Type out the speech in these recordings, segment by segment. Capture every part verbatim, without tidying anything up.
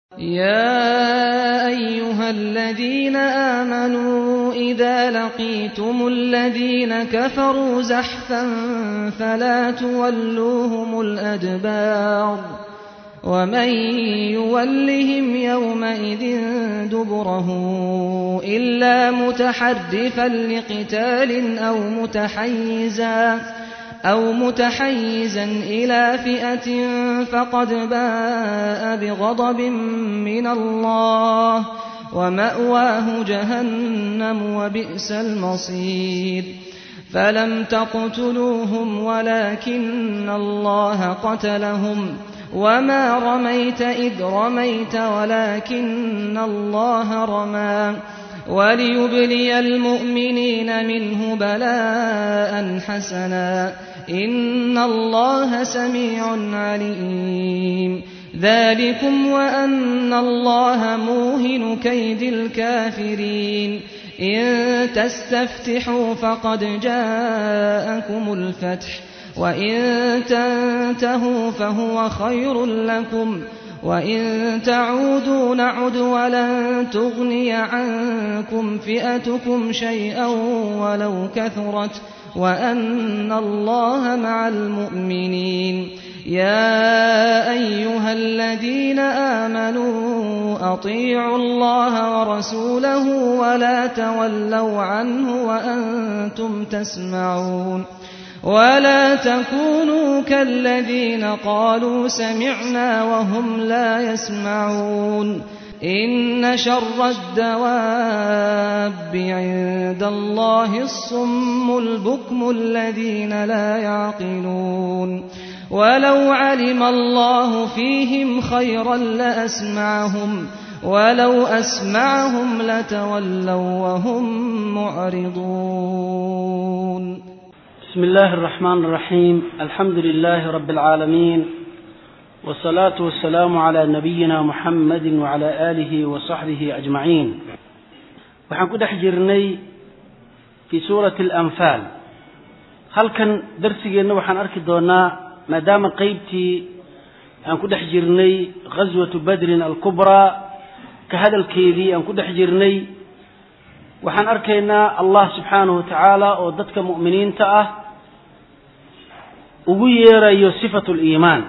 يا أيها الذين آمنوا إذا لقيتم الذين كفروا زحفا فلا تولوهم الأدبار ومن يولهم يومئذ دبره إلا متحرفا لقتال أو متحيزا أو متحيزا إلى فئة فقد باء بغضب من الله ومأواه جهنم وبئس المصير فلم تقتلوهم ولكن الله قتلهم وما رميت إذ رميت ولكن الله رمى وليبلي المؤمنين منه بلاء حسنا إن الله سميع عليم ذلكم وأن الله موهن كيد الكافرين إن تستفتحوا فقد جاءكم الفتح وإن تنتهوا فهو خير لكم وإن تعودوا نعد ولن تغني عنكم فئتكم شيئا ولو كثرت وأن الله مع المؤمنين يا أيها الذين آمنوا أطيعوا الله ورسوله ولا تولوا عنه وأنتم تسمعون ولا تكونوا كالذين قالوا سمعنا وهم لا يسمعون إن شر الدواب عند الله الصم البكم الذين لا يعقلون ولو علم الله فيهم خيرا لأسمعهم ولو أسمعهم لتولوا وهم معرضون. بسم الله الرحمن الرحيم الحمد لله رب العالمين والصلاة والسلام على نبينا محمد وعلى آله وصحبه أجمعين. وحن كده حجرني في سورة الأنفال هل كان درسي أنه وحن أركي دونا ما دام قيبتي أن كده حجرني غزوة بدر الكبرى كهذا الكيدي أن كده حجرني وحن أركينا الله سبحانه وتعالى ودتك مؤمنين تأه وغير صفة الإيمان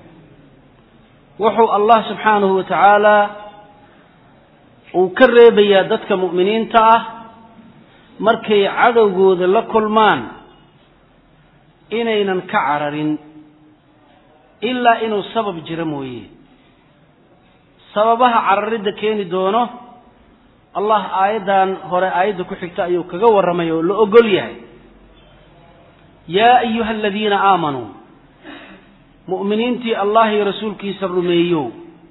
وحو الله سبحانه وتعالى وكرر بيادتك مؤمنين تأه مركي عدو ذا لكل مان إنينا كعرر إلا إنه سبب جرموي سببها عرر كين دونه الله آيدان هوري آيد كحكتا أيو كغور رميو لأقول ياي يا أيها الذين آمنوا مؤمنين تي الله رسولك سرميو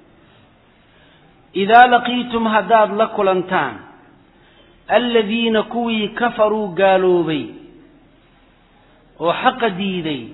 إذا لقيتم هداد لكلنتان الذين كوي كفروا قالوا بي وحق ديدي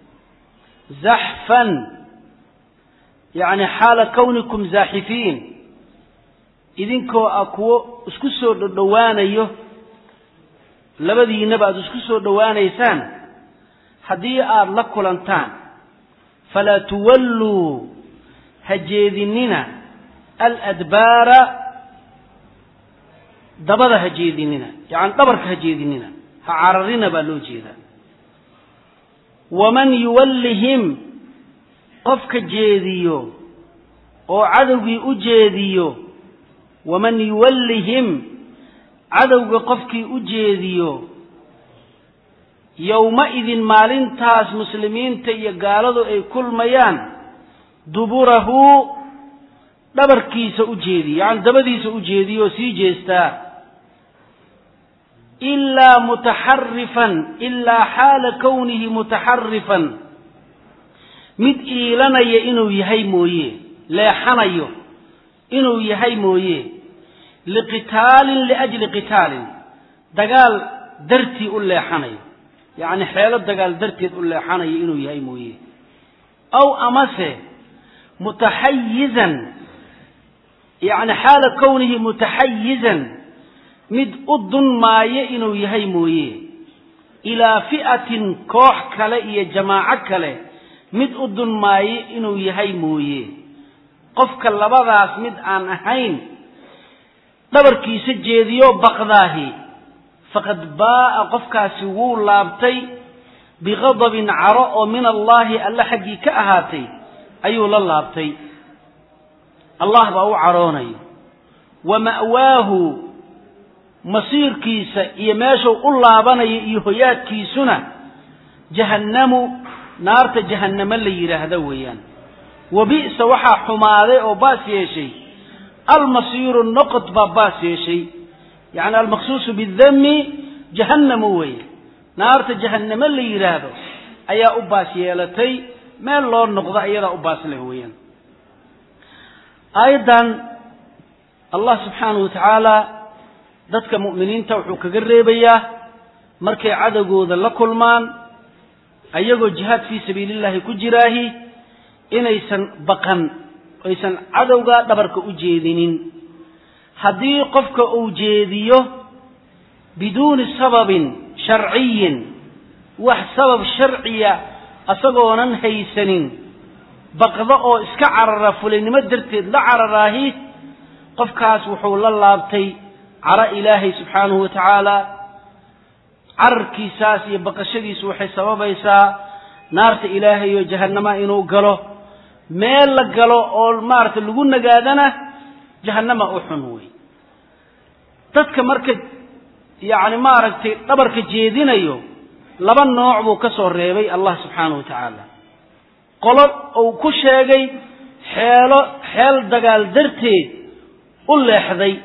زحفا يعني حال كونكم زاحفين idinkoo ah kuwo isku soo dhawaanayo labadiinaba aad isku soo dhawaanaysaan haddii aad la kulantaan fala tuwallu hajeedinina al-adbara dabada hajeedinina yani dhabarka hajeedinina ha cararina baa loo jeedaa waman yuwallihim qofka jeediyo oo cadowgii u jeediyo ومن يولهم عدو قفكي أجيذيو يومئذ مالين تاس مسلمين تي قالوا أي كل ميان دبره دبر كيس أجيذي يعني دبديس أجيذيو سيجيستا إلا متحرفا إلا حال كونه متحرفا مد إيلنا يإنو يهي مويه لا حنيو إنو يهي مويه لقتال لأجل قتال دقال درتي أولي حني يعني حيالة دقال درتي أولي حني إنو يهي مويه أو أمسه متحيزا يعني حال كونه متحيزا مد أدن ما يإنو يهي مويه إلى فئة كوح كلا إيا جماعة كلا مد أدن ما يإنو يهي مويه qofka labadaas mid aan ahayn dhabarkiisa jeediyo baqdaahi faqad baa qofkaasi wuu laabtay bighadabin caro oo min allahi alla xaggii ka ahaatay ayuu la laabtay allah baa u caroonayo wa ma'waahu masiirkiisa iyo meeshuu u laabanayo iyo hoyaadkiisuna jahannamu naarta jahannama la yidhaahdo weeyaan wabi'sa waxaa xumaaday oo baas yeeshay almasiiru noqod baa baas yeeshay yacni almaqsuusu bidami jahannamu weeye naarta jahannama la yidhaahdo ayaa u baas yeelatay meel loo noqdo iyadaa u baas leh weeyaan aayaddan allah subxaanahu watacaala dadka mu'miniinta wuxuu kaga reebayaa markay cadowgooda la kulmaan ayagoo jihaad fii sabiilillahi ku jiraahi inaysan baqan aysan cadowga dhabarka u jeedinin haddii qofka uu jeediyo biduuni sababin sharciyin wax sabab sharciya asagoonan haysanin baqdo oo iska carara fulaynimo darteed la cararaahi qofkaas wuxuu la laabtay cara ilaahay subxaanahu watacaala cararkiisaas iyo baqashadiisu waxay sababaysaa naarta ilaahay oo jahannama inuu galo meel la galo oo maaragtay lagu nagaadana jahannama u xun wey dadka marka yacni maaragtay dhabarka jeedinayo laba nooc buu ka soo reebay allah subxaanahu watacaala qolo uu ku sheegay xeelo xeel dagaal darteed u leexday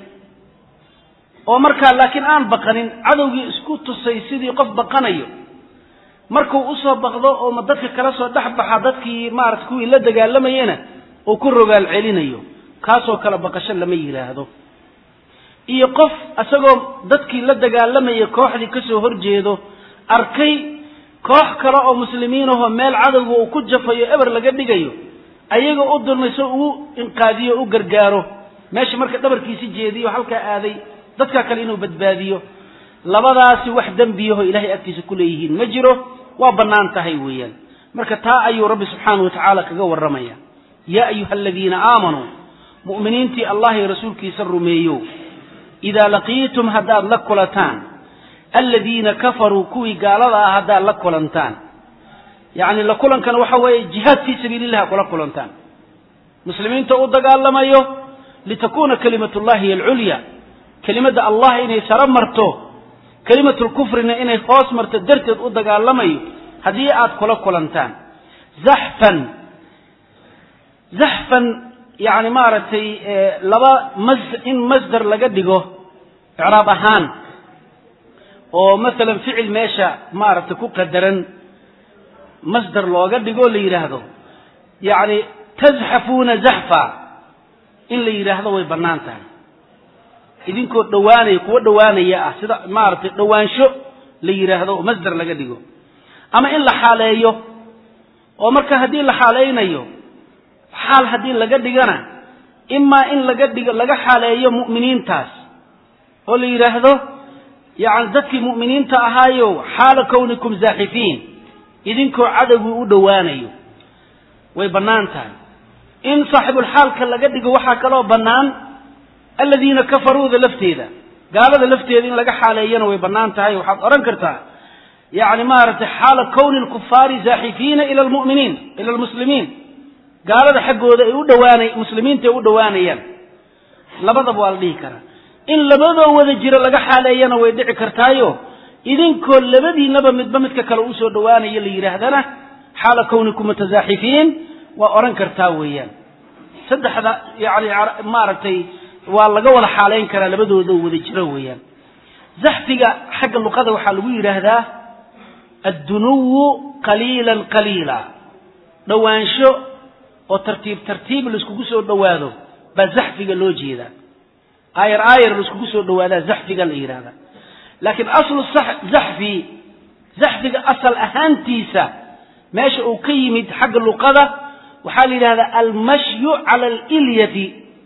oo markaa laakiin aan baqanin cadowgii isku tusay sidii qof baqanayo markuu usoo baqdo oo ma dadka kala soo dhex baxa dadkii maarata kuwii la dagaalamayena uu ku rogaal celinayo kaasoo kale baqasho lama yidhaahdo iyo qof isagoo dadkii la dagaalamaya kooxdii kasoo horjeedo arkay koox kale oo muslimiin ahoo meel cadowga uu ku jafayo eber laga dhigayo ayagoo u dulmayso ugu inqaadiyo u gargaaro meesha marka dhabarkiisi jeediyo halkaa aaday dadka kale inuu badbaadiyo labadaasi wax dembiyaho ilaahay agtiisa ku leeyihiin ma jiro waa bannaan tahay weeyaan marka taa ayuu rabbi subxaanahu watacaala kaga warramaya yaa ayuha aladiina aamanuu mu'miniintii allah iyo rasuulkiisa rumeeyo idaa laqiitum haddaad la kulataan aladiina kafaruu kuwii gaalada ah haddaad la kulantaan yacni la kulankana waxa weeye jihaad fii sabiilillahi kula kulantaan muslimiinta u dagaalamayo litakuna kalimatullahi hiya alculya kelimadda allah inay saro marto kelimatulkufrina inay hoos marto darteed u dagaalamayo haddii aad kula kulantaan zaxfan zaxfan yacni maaragtay laba mas in masdar laga dhigo icraab ahaan oo masalan ficil meesha maaragtay ku qadaran masdar looga dhigoo la yidhaahdo yacni tazxafuuna zaxfa in la yidhaahdo way bannaan tahay idinkoo dhowaanaya kuwa dhowaanaya ah sida maaragtay dhowaansho la yidhaahdo oo masdar laga dhigo ama in la xaaleeyo oo marka haddii la xaaleynayo xaal haddii laga dhigana imaa in laga dhigo laga xaaleeyo mu'miniintaas oo la yidhaahdo yacni dadkii mu'miniinta ahaayo xaala kawnikum zaaxifiin idinkoo cadowgii u dhowaanayo way bannaan tahay in saaxibulxaalka laga dhigo waxaa kaloo bannaan aladiina kafaruuda lafteeda gaalada lafteeda in laga xaaleeyana way bannaan tahay waxaad odhan kartaa yacni maaragtay xaala kawni lkufaari zaaxifiina ila almu'miniin ila almuslimiin gaalada xaggooda ay u dhowaanay muslimiinta ay u dhowaanayaan labadaba waa la dhihi karaa in labadoo wada jiro laga xaaleeyana way dhici kartaayo idinkoo labadiinaba midba midka kale usoo dhowaanaya la yidhaahdana xaala kawnikum mutazaaxifiin waa odhan kartaa weeyaan saddexda yacni maaragtay waa laga wada xaaleyn karaa labadooda wada jiro weeyaan zaxfiga xagga luqada waxaa lagu yidhaahdaa addunuwu qaliilan qaliila dhowaansho oo tartiib tartiib laiskugu soo dhowaado baa zaxfiga loo jeedaa aayar aayar laiskugu soo dhowaadaa zaxfiga la yidhahdaa laakiin aslu zaxfi zaxfiga asal ahaantiisa meesha uu ka yimid xagga luqada waxaa la yidhahdaa almashyu cala alilyati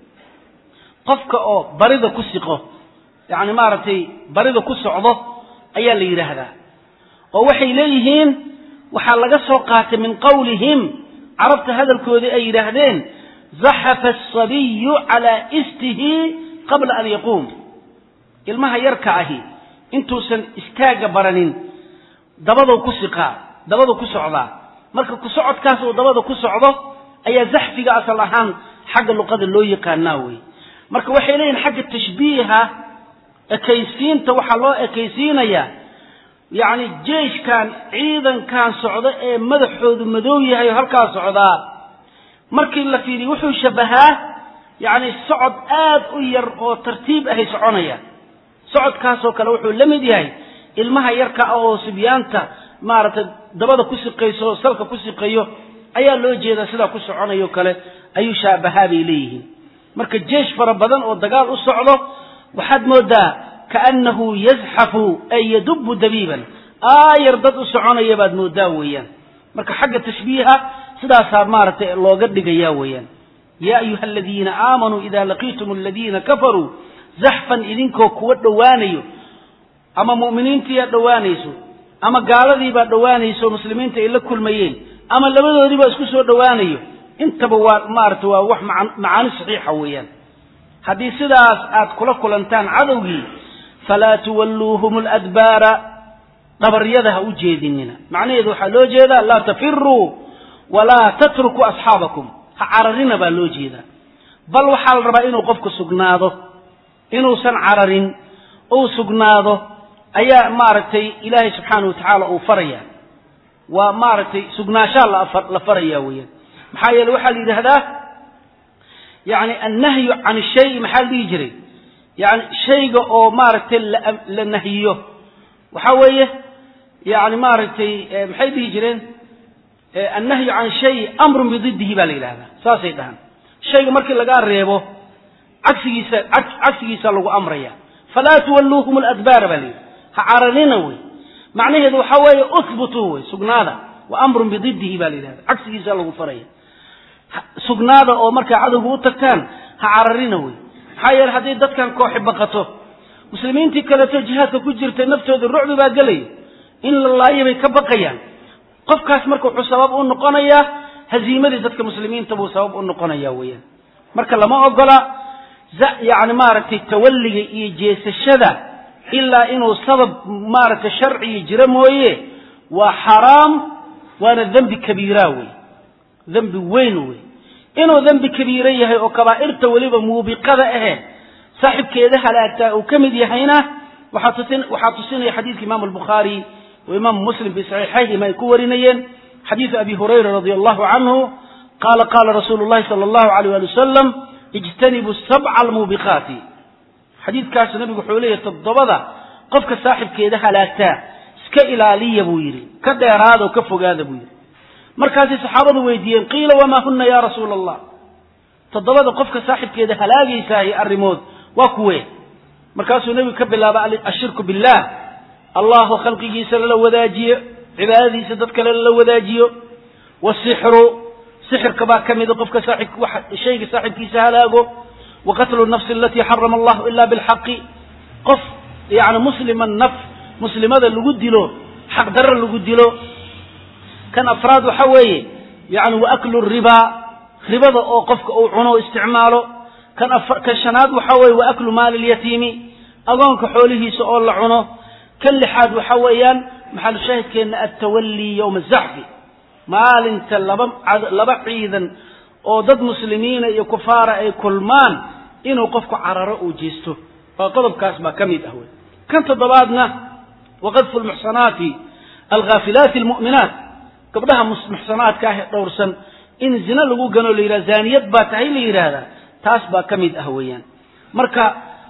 qofka oo barida ku siqo yacni maaragtay barida ku socdo ayaa la yidhaahdaa oo waxay leeyihiin waxaa laga soo qaatay min qawlihim carabta hadalkoodii ay yidhaahdeen زحف الصبي على إسته قبل أن يقوم المها يركعه انتو سن استاج برنين دبضو كسقا دبضو كسعدا marka ku socodkaas oo dabada ku socdo ayaa zaxfiga asal ahaan xagga luqada loo yaqaanaa way marka waxay leeyihiin xagga tashbiiha ekaysiinta waxa loo ekaysiinaya yaani jeeshkan ciidan kan socdo ee madaxoodu madow yahay halka socda markii la fiiriyo wuxuu shabahaa yaani socod aad u yar oo tartiib ah soconaya socodkaas oo kale wuxuu la mid yahay ilmaha yarka oo sibyaanta maarata dabada ku siqayso salka ku siqayo ayaa loo jeedaa sida ku soconayo kale ayuu shaabahaabay leeyihiin marka jeesh fara badan oo dagaal u socdo waxaad moodaa kaanahu yazhafu ay yadub dabiban ayar dad u soconaya baad moodaa weeyaan marka xagga tashbiiha sidaas maarata looga dhigaya weeyaan ya ayuha alladina aamanu idha laqitum alladina kafaru zahfan idinko kuwa dhawaanayo ama muuminiintii dhawaanayso ama gaaladii baa dhawaanayso muslimiinta ay la kulmayeen ama labadoodii baa isku soo dhawaanayo intaba waa maarta waa wax macaani saxiixa weeyaan hadii sidaas aad kula kulantaan cadowgii fala tuwalluhum aladbara dabariyadaha u jeedinina macnaheedu waxa loo jeedaa la tafirru wala tatruku ashabakum ha cararina baa loo jeedaa bal waxa la rabaa inuu qofku sugnaado inuu san cararin oo sugnaado ayaa maartay ilaahay subhanahu wa ta'ala uu faraya wa maartay sugnaasha la faraya weeyaan maxaa yeelay waxa la yiraahdaa yaani an-nahyu 'an shay maxaa la yiri yaani shayga oo maartay la nahyiyo waxa weeye yaani maartay maxay dhihi jireen an-nahyu 'an shay amrun bididdihi baa la yiraahdaa saasay dhahan shayga markii laga reebo cagsigiisa cagsigiisa lagu amraya fala tuwalluhum al-adbar bali عررنا وي معناه هذا وحوي أثبتوا وي سجنادا وأمر بضده بالله عكس جزال غفرية سجنادا أو مركع عدو وتكان عررنا وي حير هذه دت كان كوحب بقته مسلمين تكلت جهات كجرت نفسه الرعب باقلي إلا الله يبي كبقيا قف كاس مركع حساب النقانية هزيمة دت كمسلمين تبو سبب النقانية ويا مركع لما أقول يعني ما رت التولي يجيس الشذا إلا إنه سبب مارك شرعي جرمويه وحرام وانا ذنب كبيراوي ذنب وينوي إنه ذنب كبيريه وكبائر توليبه موبقة إيه صاحب كده حلاتا وكمد يحينا وحاطسين وحاطسين حديث إمام البخاري وإمام مسلم بصحيحيه ما يكورينيين حديث أبي هريرة رضي الله عنه قال قال رسول الله صلى الله عليه وسلم اجتنبوا السبع الموبقات حديث كاس النبي حوليه تضبضه قفك صاحب كيده هلاكتا اسك الاليه بو يري كديراده وكفوغاده بو يري markaasay saxaabadu weydiiyeen qiila wama hunna ya rasuul allah todobada qofka saaxibkeeda halaagaysaa arimood waa kuwe markaasuu nabiga ka bilaaba ashirku billah allah khalqigiisa la wadaajiyo cibaadadiisa dadka la wadaajiyo wasihru sixirka baa kamid qofka saaxib wax shayga saaxibkiisa halaago وقتل النفس التي حرم الله إلا بالحق قف يعني مسلم النفس مسلم هذا اللي قدله حق در اللي قدله كان أفراد حوي يعني وأكل الربا ربا أو قفك أو عنو استعماله كان أفر كان شناد وحوي وأكل مال اليتيم أظنك حوله سؤال عنو كان لحاد وحويان محل شاهد كان التولي يوم الزحف مال انت لبع عيدا oo dad muslimiina iyo kufaara ay kulmaan inuu qofku cararo u jeesto oo qodobkaas ma kamid ah kan toddobaadna waqadfu almuhsanati alghafilat almu'minat gabdhaha muhsanaadka ah dhowrsan in zina lagu gano leeyahay zaaniyad baa tahay leeyahay taas baa kamid ah weeyaan marka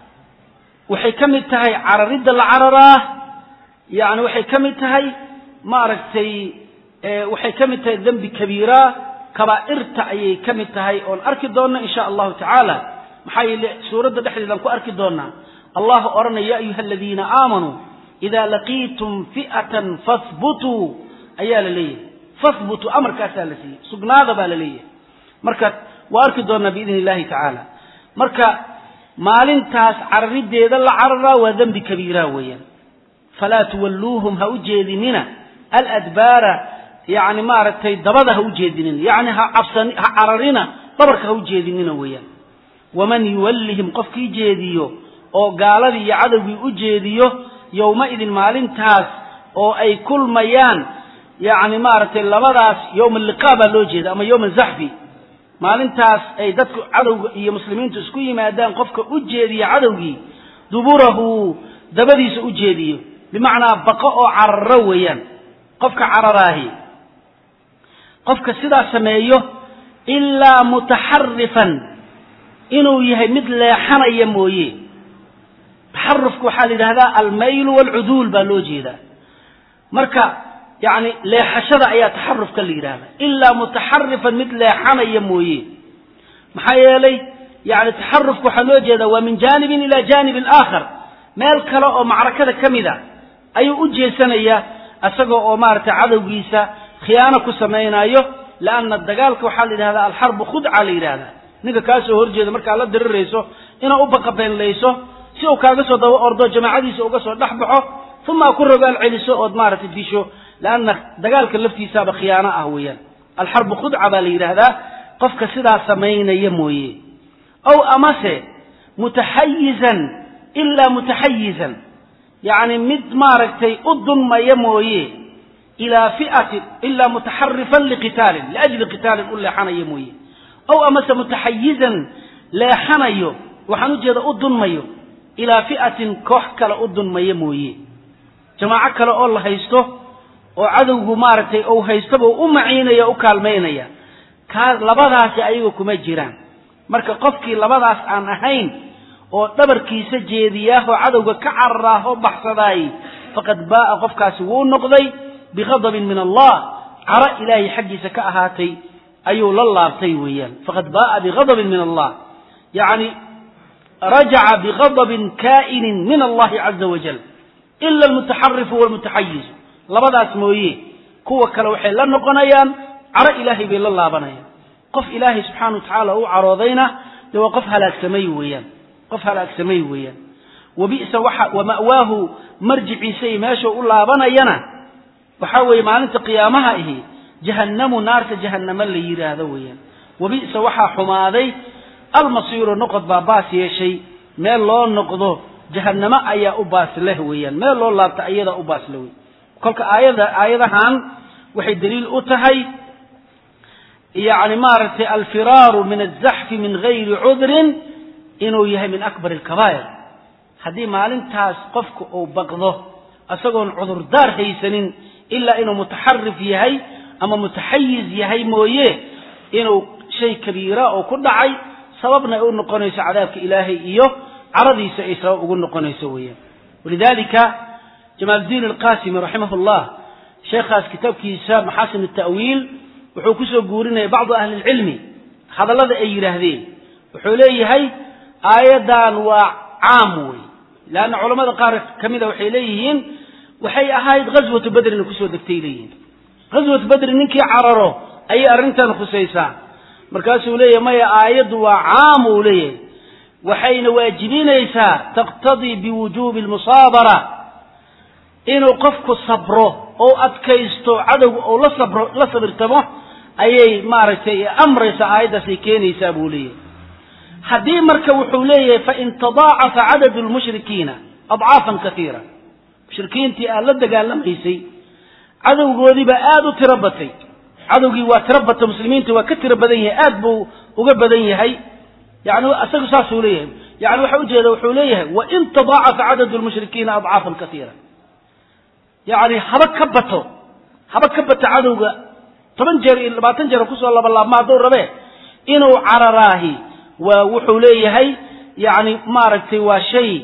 waxay kamid tahay cararidda la cararaa yaani waxay kamid tahay ma aragtay waxay kamid tahay dambi kabiira كبائرتا أي كمتهاي أون أركي دونا إن شاء الله تعالى محايل سورة دحري لنكو أركي دونا الله أرنا يا أيها الذين آمنوا إذا لقيتم فئة فاثبتوا أيال لي فاثبتوا أمر كاسالسي سقنا ذبا لي مركا وأركي دونا بإذن الله تعالى مركا مالين تاس عرد ديدا العرى وذنب كبيرا ويا فلا تولوهم هؤجيدننا الأدبار يعني ما رتي دبده وجدين يعني ها عفسن ها عررنا dabarka u jeedinina weeyaan waman yuwallihim qofkii jeediyo oo gaaladii iyo cadawgii u jeediyo yawma idin maalintaas oo ay kulmayaan yaani maartay labadaas yawm al-liqaba loo jeeda ama yawm az-zahfi maalintaas ay dadku cadawga iyo muslimiintu isku yimaadaan qofka u jeediyo cadawgii duburahu dabadiisa u jeediyo bimaana baqa oo carara weeyaan qofka cararaahi qofka sidaa sameeyo illa mutaharrifan inuu yahay mid leexanaya mooyee taharrufku waxa la yiraahdaa al-mayl wal-udul baa loo jeedaa marka يعني leexashada ayaa taxarrufka la yiraahdaa illa mutaharrifan mid leexanaya mooyee maxaa yeelay yani taxarrufku waxa loo jeedaa waa min janibin ila janib al-akhar meel kale oo macrakada kamida ayuu u jeesanaya asagoo oo maarta cadawgiisa khiyaano ku sameeynayo laana dagaalka waxa la yiraahdaa al-harb khud'a la yiraahdaa ninka kaas oo horjeeda marka la dirirayso inuu u baqabeen leeyso si uu kaaga soo dawo ordo jamaacadiisa uga soo dhaxbaxo thumma ku rogaal celiso oo maarta disho لأن دجالك اللفتي سابق خيانة أهويا الحرب خدعة بالير هذا قفك سدا سمين يموي أو أمسه متحيزا إلا متحيزا يعني مد ماركتي أضن ما يموي إلى فئة إلا متحرفا لقتال لأجل قتال أولى حنا يموي أو أمسه متحيزا لا حنيو وحنجد أضن مايو إلى فئة كحكل أضن ما يموي جماعة كلا الله يستو oo cadawgu maartay oo haystaba u maciinaya u kaalmeynaya ka labadaas ayagu kuma jiraan marka qofkii labadaas aan ahayn oo dhabarkiisa jeediyaa oo cadawga ka carraaho baxsaday faqad baa qofkaasi wuu noqday bighadab min Allah ara ilaahi xaqiisa ka ahaatay ayuu la laabtay weeyaan faqad baa bighadab min Allah yani raja'a bighadab ka'in min Allah azza wa jalla illa al-mutaharrif wal mutahayyiz labadaas mooyee kuwa kale waxay la noqonayaan ara ilaahi bay la laabanayaan qof ilaahi subhanahu wa ta'ala uu caroodayna waa qof halaagsamay weeyaan qof halaagsamay weeyaan wabi'sa waxa wa ma'waahu marji'isa meesha u laabanayana waxa weey maalinta qiyaamaha ahi jahannamu naarta jahannama la yiraahdo weeyaan wabi'sa waxa xumaaday al-masiiru noqod baabaas yeeshay meel loo noqdo jahannama ayaa u baas leh weeyaan meel loo laabta ayada u baas leh كلك آية آياتهان وحي دليل أتهي يعني مارت الفرار من الزحف من غير عذر إنه يهي من أكبر الكبائر هذه مالين تاس قفك أو بغضه أسقون عذر دار هيسنين إلا إنه متحرف يهي أما متحيز يهي مويه إنه شيء كبير أو كل عي سببنا يقول نقنيس عذابك إلهي إيوه عرضي سيسا وقول نقنيس ويه ولذلك جمال الدين القاسمي رحمه الله شيخ كتاب كتاب محاسن التأويل وحكسه قورنا بعض أهل العلم هذا الذي أي هذه وحوليه هي آيدان وعاموي لأن علماء قارئ كمذا وحيليهين وحي أهايد غزوة بدر نكسو دكتيليين غزوة بدر ننكي عرره أي أرنتان خسيسا مركاسه ليه ما آيد وعاموليه وحين واجبين يسا تقتضي بوجوب المصابرة inuu qofku sabro oo adkaysto cadow oo la sabro la sabirtamo ayay maartay amraysa aayadaasi keenaysa buu leeyahay hadii marka wuxuu leeyahay fa in tadaacafa adad al mushrikiina ad'aafan kathira mushrikiintii aan la dagaalamayay cadowgoodii ba aad u tirabatay cadowgii waa tirabata muslimiinta waa ka tira badan yahay aad buu uga badan yahay yaani asagu saasuu leeyahay yaani waxa uu jeedaa wuxuu leeyahay wa in tadaacafa adad al mushrikiina ad'aafan kathira يعني هذا كبته هذا كبته عدوه طبعا جري لبعتن جري كسر الله بالله ما دور ربه إنه عرراهي ووحوليه هي يعني ماركتي وشيء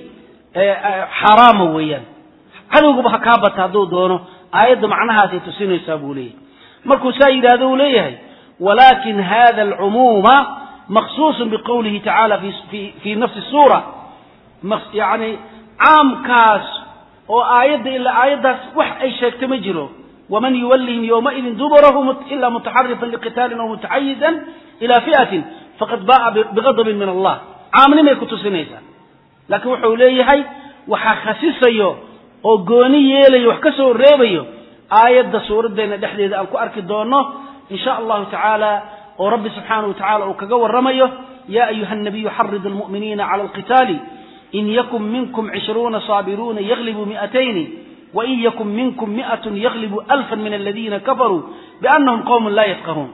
حرام ويان عدوه بحكابته هذو دونه أيضا معناها تسين يسابوليه مركو سيد هذو ليه ولكن هذا العموم مخصوص بقوله تعالى في في في نفس السورة يعني عام كاس oo aayada ila aayadaas wax ay sheegtay ma jiro waman yuwallihim yawma idin dubarahu illa mutaharrifan liqitalin aw mutahayyizan ila fi'atin faqad ba'a bighadab min Allah aamni ma kutusinaysa laakiin wuxuu leeyahay waxa khasisayo oo gooni yeelayo wax ka soo reebayo aayada suuradeena dhexdeeda aan ku arki doono insha Allah ta'ala ورب سبحانه وتعالى وكجور رميه يا أيها النبي حرض المؤمنين على القتال إن يكن منكم عشرون صابرون يغلب مئتين وإن يكن منكم مئة يغلب ألفا من الذين كفروا بأنهم قوم لا يفقهون.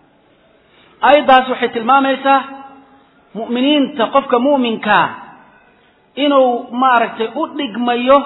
أيضا سوحة الماميسة مؤمنين تقفك مؤمن كا إنه ماركت أدق مايو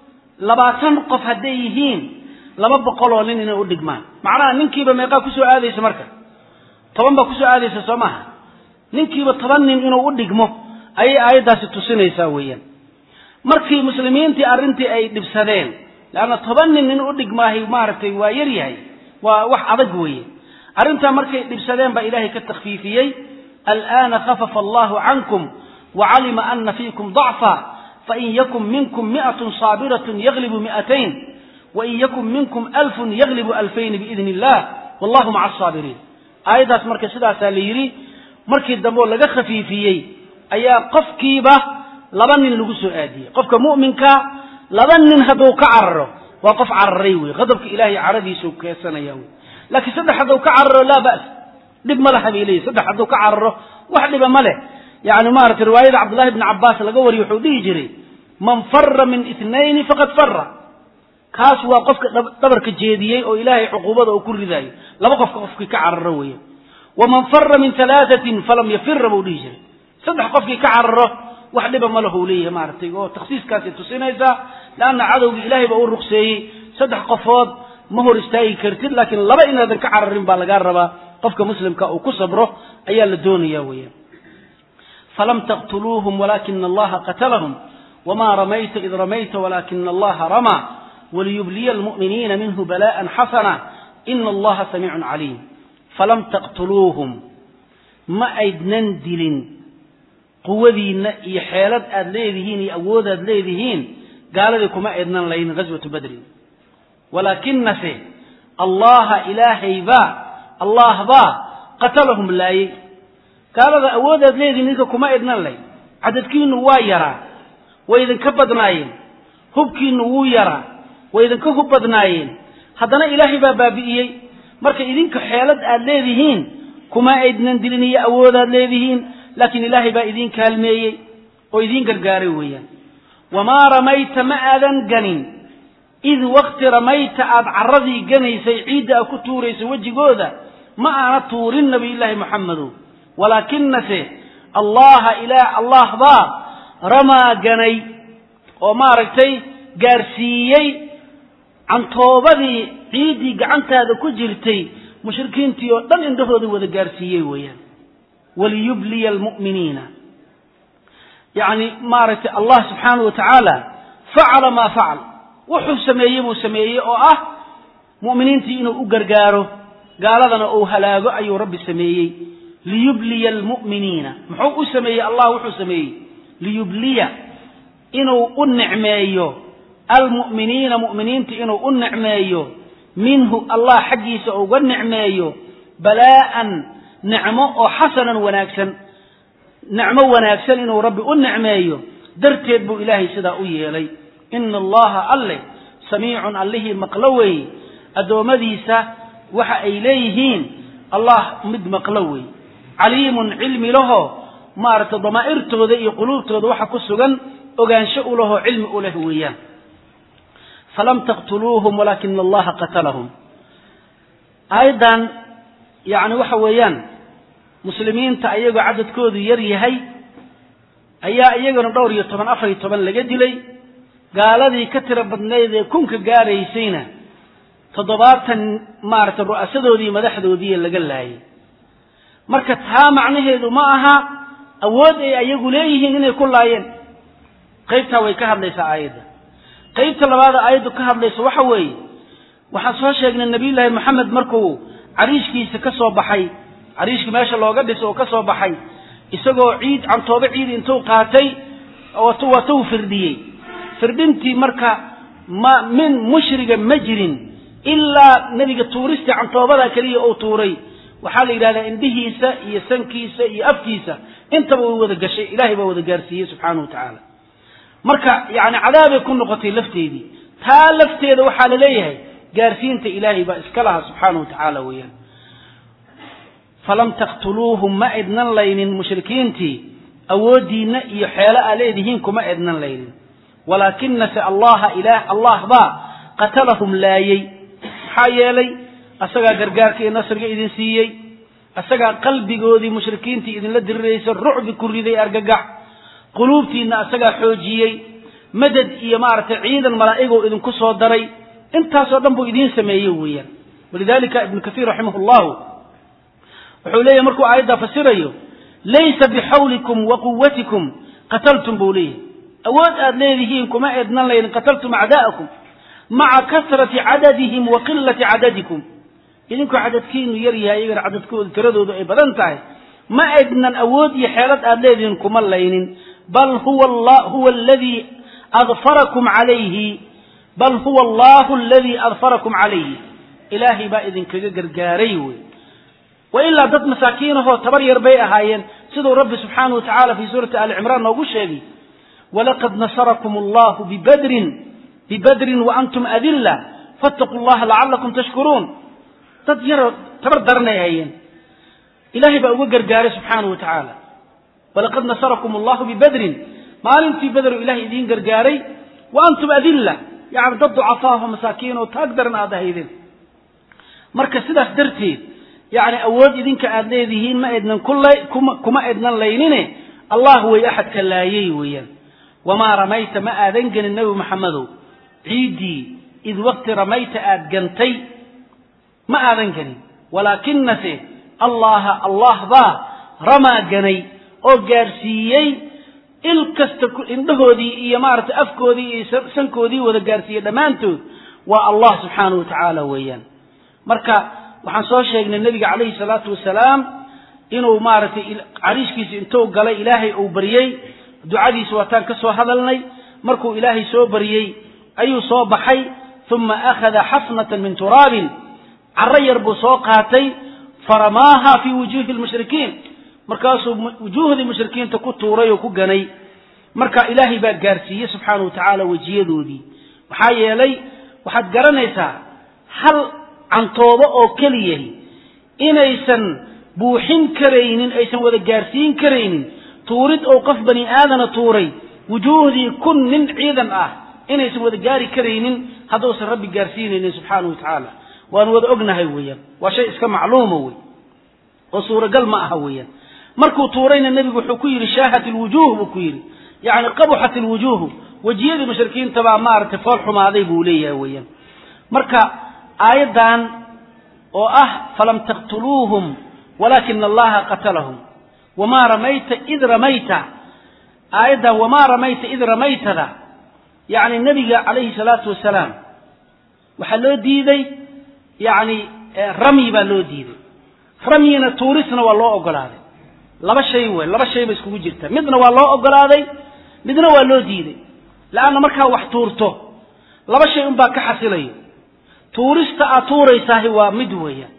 لباتن قف هديهين لما بقولوا لين إنه أدق ما معناه ننكي بميقا كسو آذي سمركة طبعا بكسو آذي سسماها ننكي بطبن إنه أدق مو أي أيضا ستسنة يساويا markii muslimiintii arintii ay dibsadeen laana tobanin in u dhigmaahay maartay waa yar yahay waa wax adag weeye arinta markay dibsadeen ba ilaahay ka takhfiifiyay al'ana khafafa Allahu ankum wa 'alima anna fiikum dha'fa fa in yakum minkum mi'atun sabiratun yaghlibu mi'atayn wa in yakum minkum alfun yaghlibu alfayn bi idhnillah wallahu ma'as sabirin. ayadaas markay sidaas la yiri markii dambo laga khafiifiyay ayaa qofkiiba laba nin lagu soo aadiyay qofka muuminka laba nin haduu ka cararo waa qof cararay way qadabka ilaahay caradiisu keesanaya way laakiin saddex haduu ka cararo la baas dib ma laha biilay saddex haduu ka cararo wax dhib ma leh yaani ma aragtay riwaayada Abdullah ibn Abbas laga wariyo wuxuu dhigi jiray man farra min ithnayn faqad farra kaas waa qofka dabarka jeediyay oo ilaahay xuquubada uu ku riday laba qof qofkii ka cararo way wa man farra min thalathatin falam yafirra buu dhigi jiray saddex qofkii ka cararo wax dhiba ma lahu leeyahay maartay oo takhsiiskaasi tusinaysa laana cadawga ilaahay baa uu ruqseeyay saddex qofood ma hor istaagi kartid laakiin laba inaadan ka cararin baa laga rabaa qofka muslimka uu ku sabro ayaa la doonayaa weeyaan falam taqtuluhum walakin Allah qatalahum wama ramayta id ramayta walakin Allah rama waliyubliya almu'minina minhu bala'an hasana inna Allah samii'un 'alim. falam taqtuluhum ma aydnan dilin quwadiina iyo xeelad aad leedihiin iyo awood aad leedihiin gaaladii kuma eednan layn ghazwatu badr walakinna fi Allah ilaahi ba Allah ba qatalahum laay gaalada awood aad leedihiin kuma eednan layn cadadkiinu waa yara way idin ka badnaayeen hubkiinu wuu yara way idin ka hub badnaayeen haddana ilaahi baa baabi'iyay marka idinka xeelad aad leedihiin kuma eednan dilin iyo awood aad leedihiin لكن إلهي با إذين كالميي وإذين قرقاري ويا وما رميت ما آذن قنين إذ وقت رميت أب عرضي قني سيعيد أكتوري سوجي قوذا ما أنا طور النبي الله محمد ولكن سي الله إله الله با رمى قني وما ركتي قارسيي عن طوبذي عيدي قعنت هذا كجرتي مشركين تيو لن اندفضوا وذا قارسيي ويا وليبلي المؤمنين يعني مارت الله سبحانه وتعالى فعل ما فعل وحو سميه وسميه او اه مؤمنين تينو اغرغارو قالدنا او هلاغو ايو رب سميه ليبلي المؤمنين محو سميه الله وحو سميه ليبلي انو النعميو المؤمنين مؤمنين تينو النعميو منه الله حقيسه او النعميو بلاء نعمه او حسنا وناكسن نعمه وناكسن انه ربي النعميه درتيد بو الهي سدا او ييلي ان الله الله سميع الله مقلوي ادومديسا waxa ay leeyihiin Allah mid maqlaway عليم علم له maarta damaa'irtooda iyo quluubtooda waxa ku sugan ogaansho u laho cilmi u leh weeyaan falam taqtuluhum walakin Allah qatalahum aydan يعني waxa weeyaan muslimiinta ayaga cadadkoodu yar yahay ayaa iyagana dhowr iyo toban afar iyo toban laga dilay gaaladii ka tira badneed ee kunka gaaraysayna toddobaatan maarta ru'asadoodii madaxdoodii laga laayay marka taa macnaheedu ma aha awood ay ayagu leeyihiin inay ku laayeen qaybta way ka hadlaysaa aayada qaybta labaad aayadu ka hadlayso waxa weeye waxa soo sheegnay nabiyullaahi maxamed markuu cariishkiisa ka soo baxay cariishka meesha looga dhiso oo ka soo baxay isagoo ciid cantooba ciid intuu qaatay oo tuu watuu firdiyay firdintii marka ma min mushriga majrin illa nabiga tuuristi cantoobada kaliya oo tuuray waxa la yiraahdaa indhihiisa iyo sankiisa iyo afkiisa intaba uu wada gashay ilaahay baa wada gaarsiiyay subhanahu wa ta'ala marka yaani cadaabay ku noqotay lafteedii taa lafteeda waxa la leeyahay gaarsiinta ilaahay baa iska laha subhanahu wa ta'ala weeyaan falam taqtuluuhum ma idnan laynin mushrikiintii awoodiinna iyo xeelo aa leedihiin kuma idnan laynin walaakinase allaha ilaah allah baa qatalahum laayey maxaa yeelay asagaa gargaarka iyo nasriga idin siiyey asagaa qalbigoodii mushrikiintii idinla diriraysa rucbi ku riday argagax quluubtiinna asagaa xoojiyey madad iyo maaragtay ciidan malaa'igoo idinku soo daray intaasoo dhan buu idiin sameeyey weeyaan walidalika ibnu kathiir raximahu llahu wuxuu leeyahy markuu aayaddaa fasirayo laysa bixawlikum wa quwatikum qataltum buu leeyahy awood aad leedihiin kuma eednan laynin qataltum acdaa'akum maca kasrati cadadihim wa qilati cadadikum idinkoo cadadkiinu yar yahay iyagana cadadkooda tiradoodu ay badan tahay ma eednan awood iyo xeelad aad leedihiin kuma laynin bal huwa huwa aladii adfarakum calayhi bal huwa allahu aladii adfarakum calayhi ilaahay baa idinkaga gargaaray wey wa ilaa dad masaakiinahoo tabar yar bay ahaayeen siduu rabbi subxaanahu wa tacaala fii suurati ali cimraan noogu sheegay walaqad nasarakum allahu bibadrin bibadrin waantum adilla fattaquu llaha lacalakum tashkuruun dad yaroo tabar daranay hayeen ilaahay baa uga gargaaray subxaanahu wa tacaala walaqad nasarakum allahu bibadrin maalintii beder ilahay idiin gargaaray wa antum adilla yani dad ducafaaho masaakiin oo taag daran aad ahaydeen marka sidaas darteed yani awood idinka aad leedihiin ma ednan kuma ednan laynine allah way axadka laayey weeyaan wamaa ramayta ma aadan gelin nabi maxamedow ciiddii id waqti ramayta aad gantay ma aadan gelin walaakinase allaha allah baa ramaa ganay oo gaarsiiyey il kasta indhahoodii iyo maaragtay afkoodii iyo sankoodii wada gaarsiiyey dhammaantood waa allah subxaanahu wa tacaala weeyaan marka waxaan soo sheegnay nebiga calayhi salaatu wasalaam inuu maaragtay cariishkiisa intuu galay ilaahay uu baryey ducadiisa waataan ka soo hadalnay markuu ilaahay soo baryey ayuu soo baxay uma akhada xafnatan min turaabin carro yar buu soo qaatay faramaaha fii wujuuhi lmushrikiin markaasuu wujuuhdii mushrikiinta ku tuuray oo ku ganay marka ilaahay baa gaarsiiyey subxaanahu wa tacaala wejiyadoodii maxaa yeelay waxaad garanaysaa hal cantoobo oo keliyahi inaysan buuxin karaynin aysan wada gaarsiin karaynin tuurid oo qof bani aadana tuuray wujuuhdii kun nin ciidan ah inaysan wada gaari karaynin hadduusan rabbi gaarsiinaynin subxaanahu wa tacaala waanu wada ognahay weeyaan waa shay iska macluuma wey oo suuragal ma aha weeyaan markuu tuurayna nebigu wuxuu ku yidhi shaahat ilwujuuh buu ku yidhi yacni qabuxat ilwujuuhu wejiyadii mushrikiinta baa maaragtay fool xumaaday buu leeyahay weeyaan marka aayaddan oo ah falam taqtuluuhum walaakina allaha qatalahum wamaa ramayta id ramayta aayaddan wamaa ramayta id ramaytada yacni nebiga calayhi salaatu wasalaam waxaa loo diiday yacni ramyi baa loo diiday ramyina tuurisna waa loo ogolaaday laba shay wey laba shay ba iskugu jirta midna waa loo ogolaaday midna waa loo diiday laanna markaa wax tuurto laba shay unbaa ka xasilayo tuurista aad tuuraysaahi waa mid weeyaan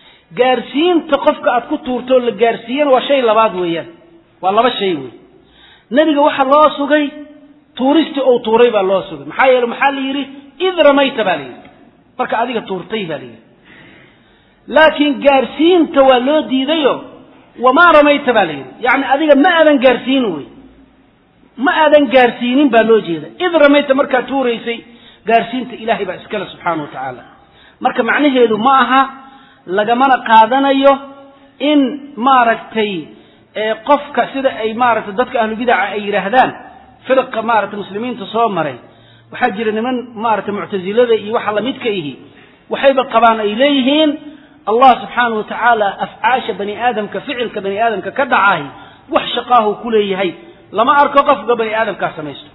gaarsiinta qofka aad ku tuurtoo la gaarsiiyana waa shay labaad weeyaan waa laba shay wey nebiga waxaa loo sugay tuuristii ou tuuray baa loo sugay maxaa yeele maxaa la yidhi id ramayta baa la yidhi marka adiga tuurtay baa la yidhi laakiin gaarsiinta waa loo diidayo wamaa ramayta baa la yidhi yacni adiga ma aadan gaarsiin wey ma aadan gaarsiinin baa loo jeeda id ramayta markaad tuuraysay gaarsiinta ilaahay baa iskale subxaana wa tacaala marka macnaheedu ma aha lagamana qaadanayo in maaragtay qofka sida ay maaragtay dadka ahlubidaca ay yidhaahdaan firqa maaragtay muslimiinta soo maray waxaa jira niman maaragtay muctasilada iyo waxa lamidka ihi waxayba qabaan ay leeyihiin allah subxaana wa tacaala afcaasha bani aadamka ficilka bani aadamka ka dhacaay wax shaqaahu ku leeyahay lama arko qofka bani aadamkaa samaysto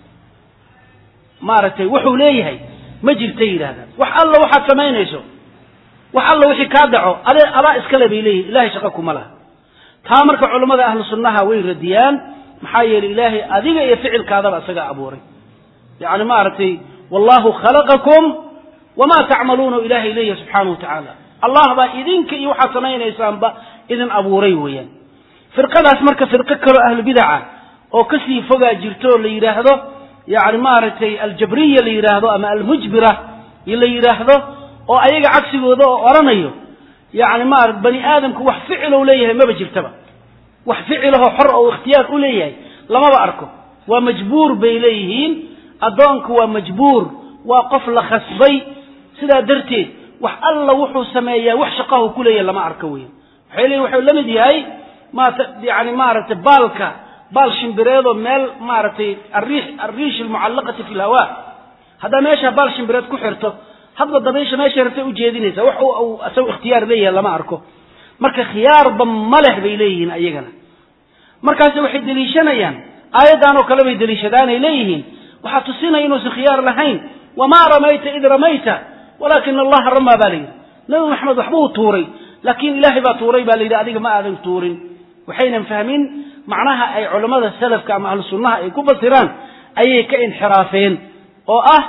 maaragtay wuxuu leeyahay ma jirtay yidhahdaan wax alla waxaad samaynayso wax alla wixii kaa dhaco ade adaa iskale bay leeyihin ilahay shaqa kuma laha taa marka culammada ahlu sunnaha way radiyaan maxaa yeelay ilaahay adiga iyo ficilkaadaba isagaa abuuray yacni maaragtay wallahu khalaqakum wamaa tacmaluuna ilaahay leeyahay subxaana wa tacaala allah baa idinka iyo waxaad samaynaysaanba idin abuuray weeyaan firqadaas marka firqo kaloo ahlu bidaca oo kasii fogaa jirto oo la yidhaahdo yacni maaragtay aljabriya la yidhaahdo ama almujbira la yidhaahdo oo ayaga cagsigooda oo oranayo يعني ما بني آدم كو فعله ليه ما بجرتبه وفعله حر أو اختيار ليه لما بأركه ومجبور بإليهين أدونك ومجبور وقفل خصبي سدا درتي وح الله وحو سمايا وحشقه كليا لما أركوين حيلي وحو لمدي هاي ما يعني مارت بالك بال شمبريض مال مارت الريش الريش المعلقة في الهواء هذا ماشى بال شمبريض كحرته هذا الضبيش ماشى رتي وجيدينيسا وحو أو أسوي اختيار ليا لما أركو مركا خيار بملح بإليهين أيقنا مركا سوي حد دليشانيان آيادان وكلام دليشدان إليهين وحتصينا ينوس خيار لهين وما رميت إذ رميت ولكن الله رمى بالي نبي محمد وحبوه طوري لكن إلهي با طوري بالي إذا أديك ما أذن طوري وحين فهمين معناها أي علماء السلف كما أهل السنة أي كبصران أي كإنحرافين أو أه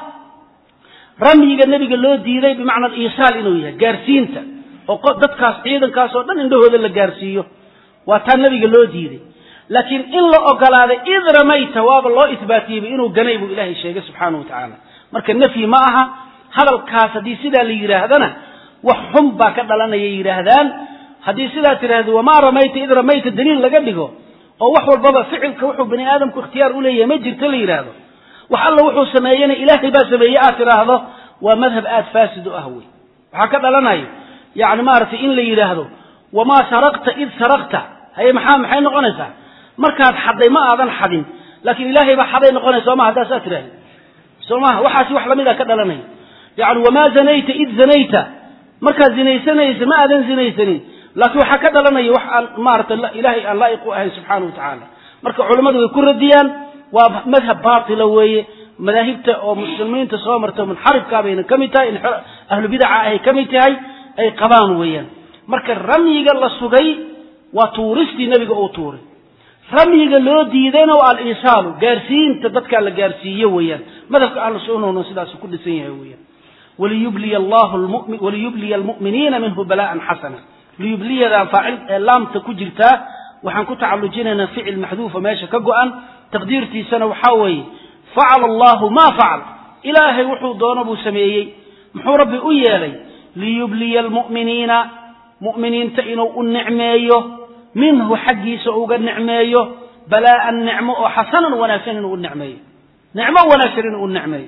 رمي النبي قال له ديري بمعنى الإيصال إنه يه جارسينته وقد دتكاس عيدا كاس ودن عنده هذا اللي جارسيه وكان النبي قال له ديري لكن إلا أقل هذا إذ رميت واب الله إثباتي بإنه جنيب إلهي الشيء سبحانه وتعالى مرك النفي معها هذا الكاس دي سيدا اللي يرهدنا وحم باكد لنا يرهدان هذه سيدا ترهد وما رميت إذ رميت الدليل لقبله أو وحو البابا فعل كوحو بني آدم كاختيار أولي مجر تلي يرهده وحل وحو سمايين إلهي با سمايات رهده ومذهب آت فاسد أهوي وحكذا لنا يعني ما رأت إن لي يرهده وما سرقت إذ سرقت هي محام حين قنسة مركز حدي ما أذن حدين لكن إلهي بحدي نقول سوما هذا ساتره سوما وحاسي وحلا مذا كذا لنا يعني وما زنيت إذ زنيت مركز زني سنة ما أذن زني سنين لكن وحكذا لنا وح مارت إلهي الله يقوه سبحانه وتعالى مركز علماء يكون الديان ومذهب باطل وي مذاهب أو مسلمين تصامرته من حرب كابين كميتاي أهل بدعة أي كميتاي أي قبان ويان مركز رمي قال السجي وتورستي نبي أو توري رمي قال له ديدنا والإنسان جارسين تدك على جارسية ويان ماذا على سؤونه ونسيدا كل سنة ويان وليبلي الله المؤمن وليبلي المؤمنين منه بلاء حسنا ليبلي ذا فاعل لام تكجلتا وحنكون تعلجنا فعل محذوف ماشي كجوان تقديرتي سنة وحاوي فعل الله ما فعل إلهي وحو دون أبو سميي محو ربي أيالي ليبلي المؤمنين مؤمنين تئنوا النعمية منه حقي سعوق النعمية بلاء النعمة حسنا وناسرين النعمية نعمة وناسرين النعمية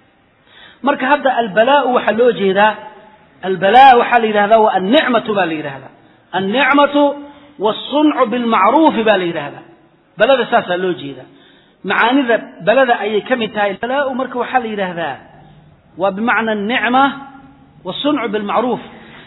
مرك هذا البلاء وحلوجه ذا البلاء وحل هذا والنعمة بالي هذا النعمة والصنع بالمعروف بالي هذا بلد أساسا لوجه ذا معاني ذا بلد أي كمتاي البلاء مرك وحل هذا وبمعنى النعمة والصنع بالمعروف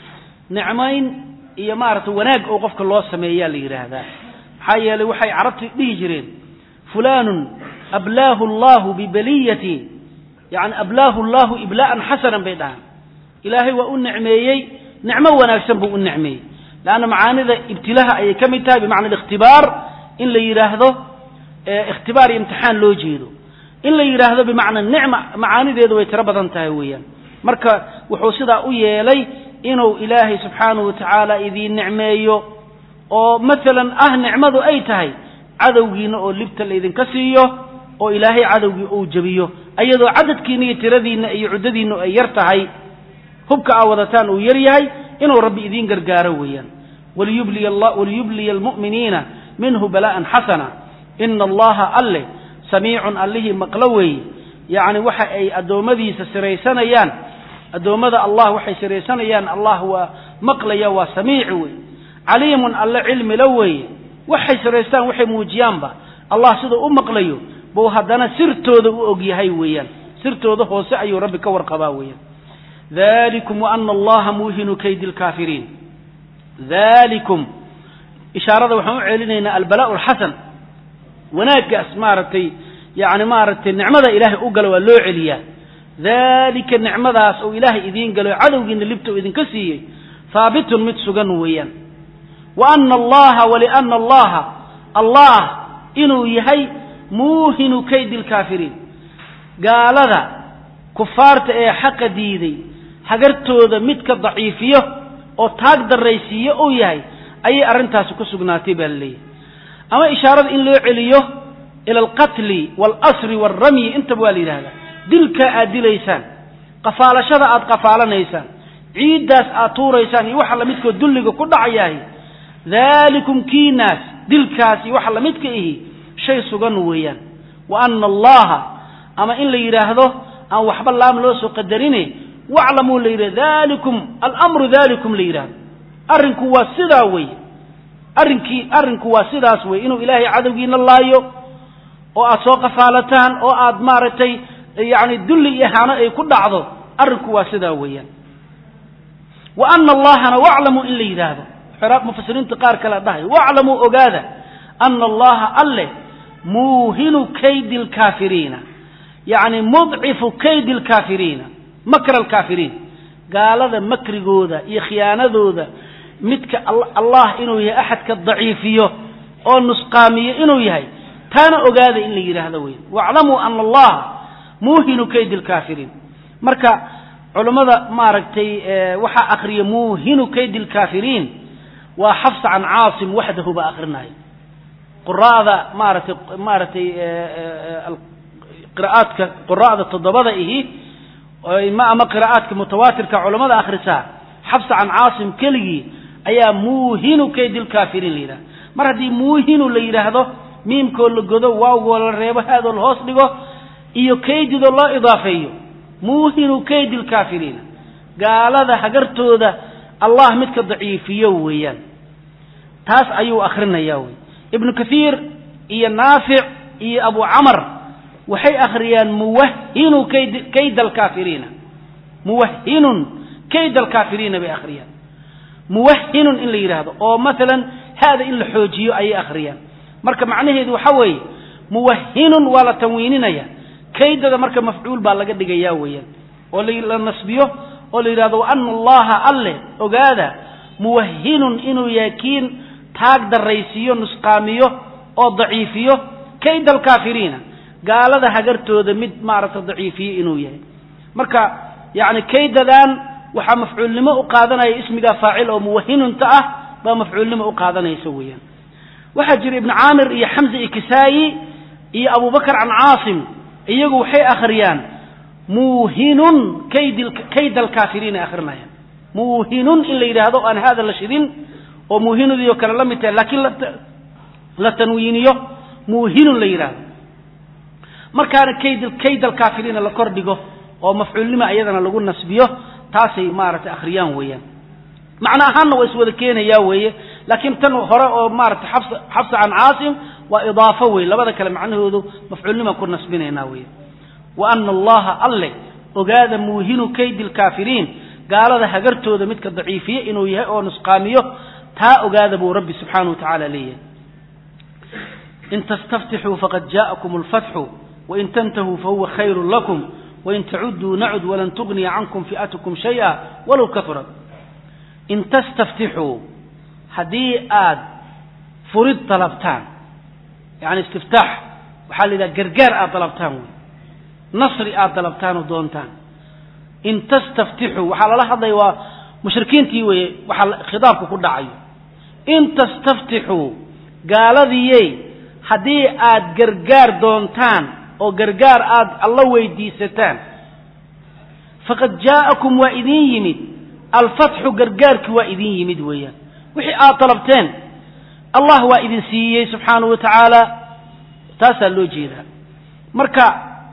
نعمين هي مارت وناق أو قفك الله سميا لي هذا حي لي وحي عرفت بيجرين فلان أبلاه الله ببليتي يعني أبلاه الله إبلاء حسنا بيدها إلهي وأن نعميي نعمة وناكسن بو النعمي لأن معاني ذا ابتلاها أي كمتها بمعنى الاختبار إن لي يراهده اه اختبار امتحان لو جيدو إن لي يراهده بمعنى النعمة معاني ذا ذو يتربضا تهويا مركا وحوصدا أيالي إنه إلهي سبحانه وتعالى إذي النعميو أو مثلا أه نعمة أي تهي عدوين أو لبت الذين كسيه أو إلهي عدوي أو جبيه أيضا عدد كيني تردين أي عددين أي يرتهي هبك عوضتان ويريهي إنه ربي إذين قرقارويا وليبلي الله وليبلي المؤمنين منه بلاء حسنا إن الله أله سميع أله مقلوي يعني وحي أي أدومذي سسريسانيان أدومذا الله وحي سريسانيان الله هو مقلي وسميع عليم الله علم لوي وحي سريسان وحي موجيان با الله سيده أمقليه بو هدانا سرتو ذو أقيهي ويان سرتو ذو هو سعي ربك ورقباويا ذلكم وأن الله موهن كيد الكافرين ذلكم إشارة وحمو علينا البلاء الحسن وناك أسمارتي يعني مارتي النعمة إلهي أقل ولو عليا ذلك النعمة أو إلهي إذين قالوا عدو إن لبتوا إذن كسي ثابت متسقن ويان وأن الله ولأن الله الله إنه يهي موهن كيد الكافرين قال ذا كفارت إيه حق ديدي حقرتو ذا متك ضعيفية أو تاقدر الرئيسية أو يهي أي أرنتاس كسقناتي باللي أما إشارة إن لو عليه إلى القتل والأسر والرمي انت بوالي هذا دلك أدليسان قفال شذا أد قفال نيسان ciidaas aad tuuraysaan iyo waxa la midkood dulliga ku dhacayahay dhalikum kinas dilkaas iyo waxa la midka ihi shay sugan weeyaan wa anna allaha ama in la yiraahdo aan waxba laam loo soo qadarinay wa'lamu la yiraahdo dhalikum al-amru dhalikum la yiraahdo arrinku waa sidaa way arrinkii arrinku waa sidaas way inuu ilaahay cadawgiina laayo oo aad soo qafaalataan oo aad maaratay yaani dulli iyo hana ay ku dhacdo arrinku waa sidaa weeyaan wa anna allahana wa'lamu in la yiraahdo xiraaq mufassiriinta qaar kala dhahay wa'lamu ogaada anna allaha alle muuhinu kaydil kaafiriina yaani mud'ifu kaydil kaafiriina makr al kaafiriin gaalada makrigooda iyo khiyaanadooda midka allah inuu yahay ahad ka daciifiyo oo nusqaamiyo inuu yahay taana ogaada in la yiraahdo way wa'lamu anna allah muuhinu kaydil kaafiriin marka culimada maaragtay waxa akhriyo muuhinu kaydil kaafiriin wa hafs an aasim wahdahu ba akhrinaay quraada maaragtay maaragtay qiraa'atka quraada todobada ihi ma ama qiraa'atka mutawaatirka culimada akhrisa hafs an aasim kaligi ayaa muuhinu kaydil kaafiriin leeyahay mar hadii muuhinu la yiraahdo miimko la godo waawgo la reebo haado la hoos dhigo iyo kaydido loo idaafeeyo muuhinu kaydil kaafiriin gaalada hagartooda allah midka daciifiyo weeyaan taas ayuu akhrinayaa way ibn kathir iyo naafi' iyo abu amr waxay akhriyaan muwahhinu kaydil kaafiriin muwahhinun kaydil kaafiriin bay akhriyaan muwahhinun in la yiraahdo oo midalan hada in la xoojiyo ay akhriyaan marka macnaheedu waxa weey muwahhinun wala tanwiininaya kaydada marka mafcuul baa laga dhigayaa weeyaan oo la nasbiyo oo la yiraahdo anna allaha alle ogaada muwahhinun inuu yakiin taag daraysiyo nusqaamiyo oo daciifiyo kaydal kaafiriina gaalada hagartooda mid maarata daciifiyo inuu yahay marka yaani kaydadan waxa mafcuulnimo u qaadanaya ismiga faacil oo muwahhinun ta ah ba mafcuulnimo u qaadanaysa weeyaan waxa jira ibn aamir iyo hamza iyo kisaayi iyo abu bakr an aasim iyagu waxay akhriyaan muuhinun kaydil kaydal kaafiriin akhrinaaya muuhinun in la yiraahdo aan hada la shidin oo muuhinadu iyo kala lamid tahay laakiin la tanwiiniyo muuhinun la yiraahdo markaana kaydil kaydal kaafiriin la kordhigo oo mafcuulnimo ayadana lagu nasbiyo taasay maarata akhriyaan weeyaan macna ahaan way iswada keenayaa weeye laakiin tan hore oo maarata hafs hafs an aasim wa idaafa way labada kale macnahoodu mafcuulnimo ku nasbinayna weeye wa anna allaha alle ogaada muuhinu kaydil kaafiriin gaalada hagartooda midka daciifiye inuu yahay oo nusqaamiyo taa ogaada buu rabbi subhanahu wa ta'ala leeyahay in tastaftihu faqad ja'akum al-fathu wa in tantahu fa huwa khayrun lakum wa in ta'uddu na'ud wa lan tughni 'ankum fi'atukum shay'a walau kathurat in tastaftihu hadii aad furid talabtaan yani istiftah waxa la yiraahdaa gargaar aad talabtaan nasri aad talabtaan oo doontaan in tastaftihu waxa la hadlay waa mushrikiintii weeye waxa khidaabku ku dhacayo in tastaftihu gaaladii hadii aad gargaar doontaan oo gargaar aad alla weydiisataan faqad ja'akum wa idin yimid al-fathu gargaarki wa idin yimid weeyaan wixii aad talabteen allah wa idin siiyay subhanahu wa ta'ala taasa loo jeedaa marka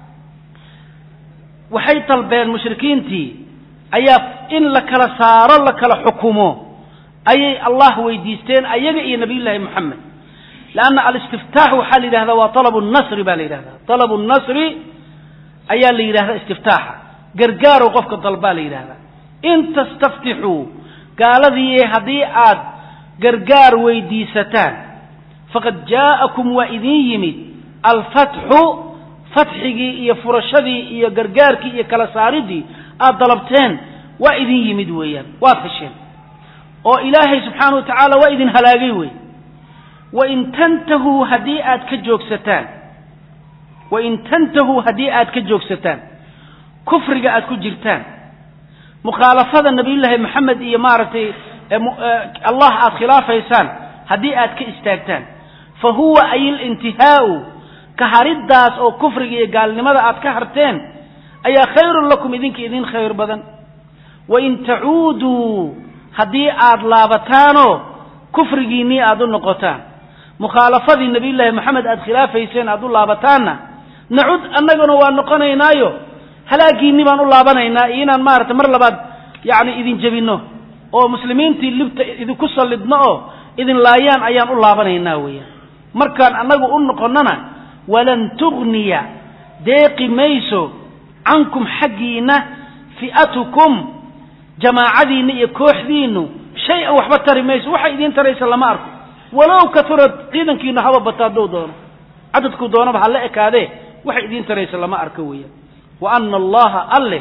waxay talbeen mushrikiintii ayaa in la kala saaro la kala xukumo ayay allah weydiisteen ayaga iyo nabiyullaahi muhammad laana al-istiftah waxa la yiraahdaa waa talabu an-nasr baa la yiraahdaa talabu an-nasr ayaa la yiraahdaa istiftah gargaar oo qofka dalba la yiraahdaa in tastaftihu gaaladii hadii aad gargaar weydiisataan faqad ja'akum wa idin yimid al-fathu fathigi iyo furashadii iyo gargaarkii iyo kala saaridii aad dalabteen wa idin yimid weeyaan waa fasheen oo ilaahay subhanahu wa ta'ala wa idin halaagay weey wa in tantahu hadii aad ka joogsataan wa in tantahu hadii aad ka joogsataan kufriga aad ku jirtaan mukhalafada nabiyullaahi muhammad iyo maartay allah aad khilaafaysaan hadii aad ka istaagtaan fa huwa ayil intihaa'u ka haridaas oo kufriga iyo gaalnimada aad ka harteen ayaa khayrun lakum idinka idin khayr badan wain tacuuduu haddii aad laabataanoo kufrigiinnii aad u noqotaan mukhaalafadii nabiyullaahi moxamed aad khilaafayseen aad u laabataanna nacud annaguna waa noqonaynaayo halaagiinni baan u laabanaynaa iyo inaan maarata mar labaad yacni idin jebinno oo muslimiintii libta idinku sallidno oo idin laayaan ayaan u laabanaynaa weeyaan markaan annagu u noqonnana walan tugniya deeqi mayso cankum xaggiinna fi'atukum jamaacadiinna iyo kooxdiinnu shay-an waxba tari mayso waxay idiin taraysa lama arko walow katurad ciidankiinu haba bata hadduu doono cadadku doonaba ha la ekaadee waxay idiin taraysa lama arko weeyaan wa ana allaha alle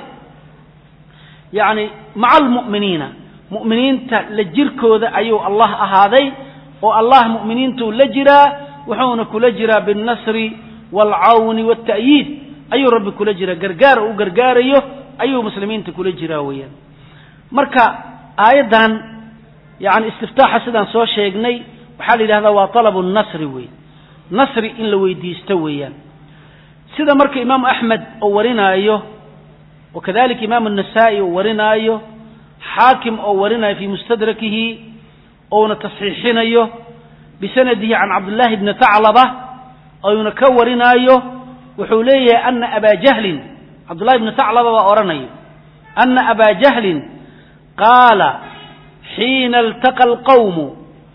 yacni maca almu'miniina mu'miniinta la jirkooda ayuu allah ahaaday oo allah mu'miniintuu la jiraa wuxuuna kula jiraa binnasri waalcawni waalta'yiid ayuu rabbi kula jiraa gargaar u gargaarayo ayuu muslimiinta kula jiraa weeyaan marka aayaddan yacni istiftaaxa sidaan soo sheegnay waxaa la yidhahdaa waa talabu nasri wey nasri in la weydiisto weeyaan sida marka imaamu axmed oo warinaayo wakadalika imaamu النasaa'i oo warinaayo xaakim oo warinaayo fii mustadrakihi ouna tasxiixinayo bisanadihi can cabdullaahi bni taclaba ouna ka warinaayo wuxuu leeyahay ana abaa jahlin cabdullahi bni taclaba baa odhanayo ana abaa jahlin qaala xiina iltaqa alqawmu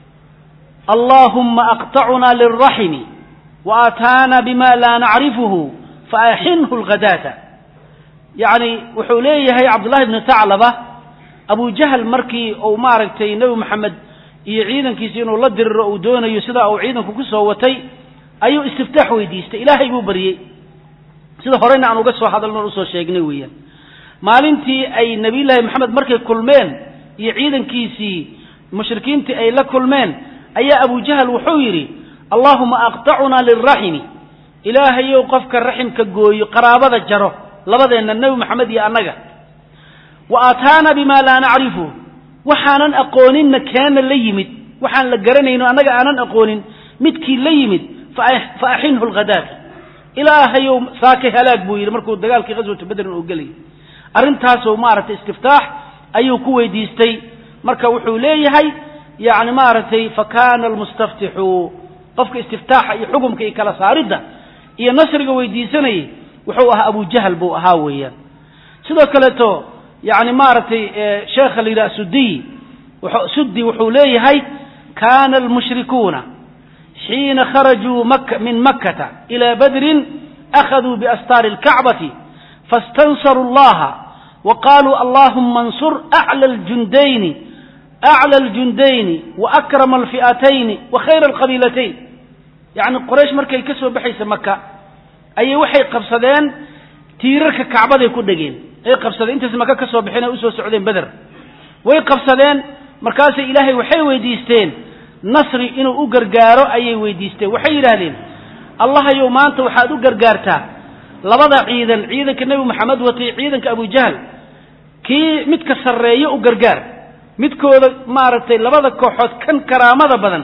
allahuma aqطacuna lilraximi waataana bima laa nacrifuhu faaxinhu lghadaata yacni wuxuu leeyahay cabdullahi bni taclaba abu jahl markii uu maaragtay nebi moxamed iyo ciidankiisi inuu la diriro uu doonayo sidaa uu ciidanku ku soo watay ayuu istiftaax weydiistay ilaahay buu baryey sida horeyna aan uga soo hadalno usoo sheegnay weeyaan maalintii ay nebiyullaahi moxamed markay kulmeen iyo ciidankiisii mushrikiintii ay la kulmeen ayaa abu jahl wuxuu yidhi allahuma aqطacunaa lilraximi ilaahayow qofka raximka gooyo qaraabada jaro labadeenna nebi moxamed iyo annaga wa aataana bimaa laa nacrifu waxaanan aqooninna keena la yimid waxaan la garanayno annaga aanan aqoonin midkii la yimid fa axinhu lghadaata ilaahayow saakay halaag buu yidhi markuu dagaalkii ghaswata bedrin oo gelayay arrintaasoo maaragtay istiftaax ayuu ku weydiistay marka wuxuu leeyahay yacni maaragtay fakaana almustaftixu qofka istiftaaxa iyo xukumka iyo kala saaridda iyo nasriga weydiisanayay wuxuu ahaa abu jahl buu ahaa weeyaan sidoo kaleeto yacni maaragtay sheekha la yidhaha sudiy sudi wuxuu leeyahay kaana almushrikuuna xiina kharajuu maka min makkata ilaa badrin akhaduu biastaari alkacbati faاstansaruu allaha wa qaaluu allahuma ansur aclى اljundayni aclى اljundayni waakrama alfi'atayni wa khayra alqabiilatayn yacni qoraysh markay ka soo baxaysa maka ayay waxay qabsadeen tiirarka kacbaday ku dhegeen ay qabsadeen intaas maka ka soo baxeen ay usoo socdeen beder way qabsadeen markaasay ilaahay waxay weydiisteen nasri inuu u gargaaro ayay weydiisteen waxay yidhaahdeen allahayow maanta waxaad u gargaartaa labada ciidan ciidanka nebi moxamed watay ciidanka abu jahl kii midka sarreeyo u gargaar midkooda maaragtay labada kooxood kan karaamada badan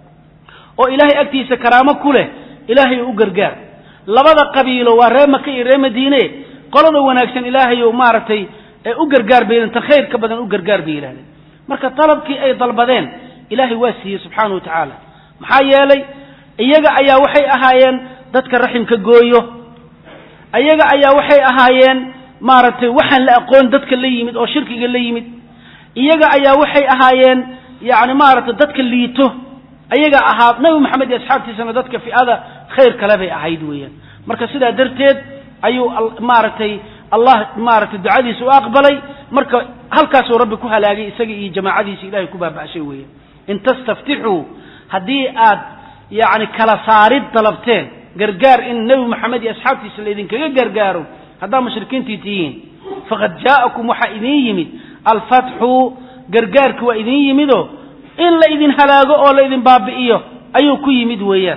oo ilaahay agtiisa karaamo ku leh ilaahay u gargaar labada qabiilo waa reer maka iyo reer madiine qolada wanaagsan ilaahayow maaragtay ee u gargaar bay inta khayrka badan u gargaar bay yidhahdeen marka talabkii ay dalbadeen ilaahay waa siiyey subxaanahu watacaala maxaa yeelay iyaga ayaa waxay ahaayeen dadka raximka gooyo iyaga ayaa waxay ahaayeen maaragtay waxaan la aqoon dadka la yimid oo shirkiga la yimid iyaga ayaa waxay ahaayeen yacni maaragtay dadka liito ayaga ahaa nebi moxamed iyo asxaabtiisana dadka fi'ada khayr kale bay ahayd weeyaan marka sidaa darteed ayuu maaragtay allah maaragtay ducadiisa u aqbalay marka halkaasuu rabbi ku halaagay isaga iyo jamaacadiisa ilahay ku baaba'shay weeyaan in tastaftixuu haddii aad yacni kala saarid dalabteen gargaar in nebi moxamed iyo asxaabtiisa laydinkaga gargaaro haddaa mushrikiintii tihiin faqad jaa'akum waxaa idin yimid alfatxu gargaarki waa idin yimidoo in la idin halaago oo la idin baabi'iyo ayuu ku yimid weeyaan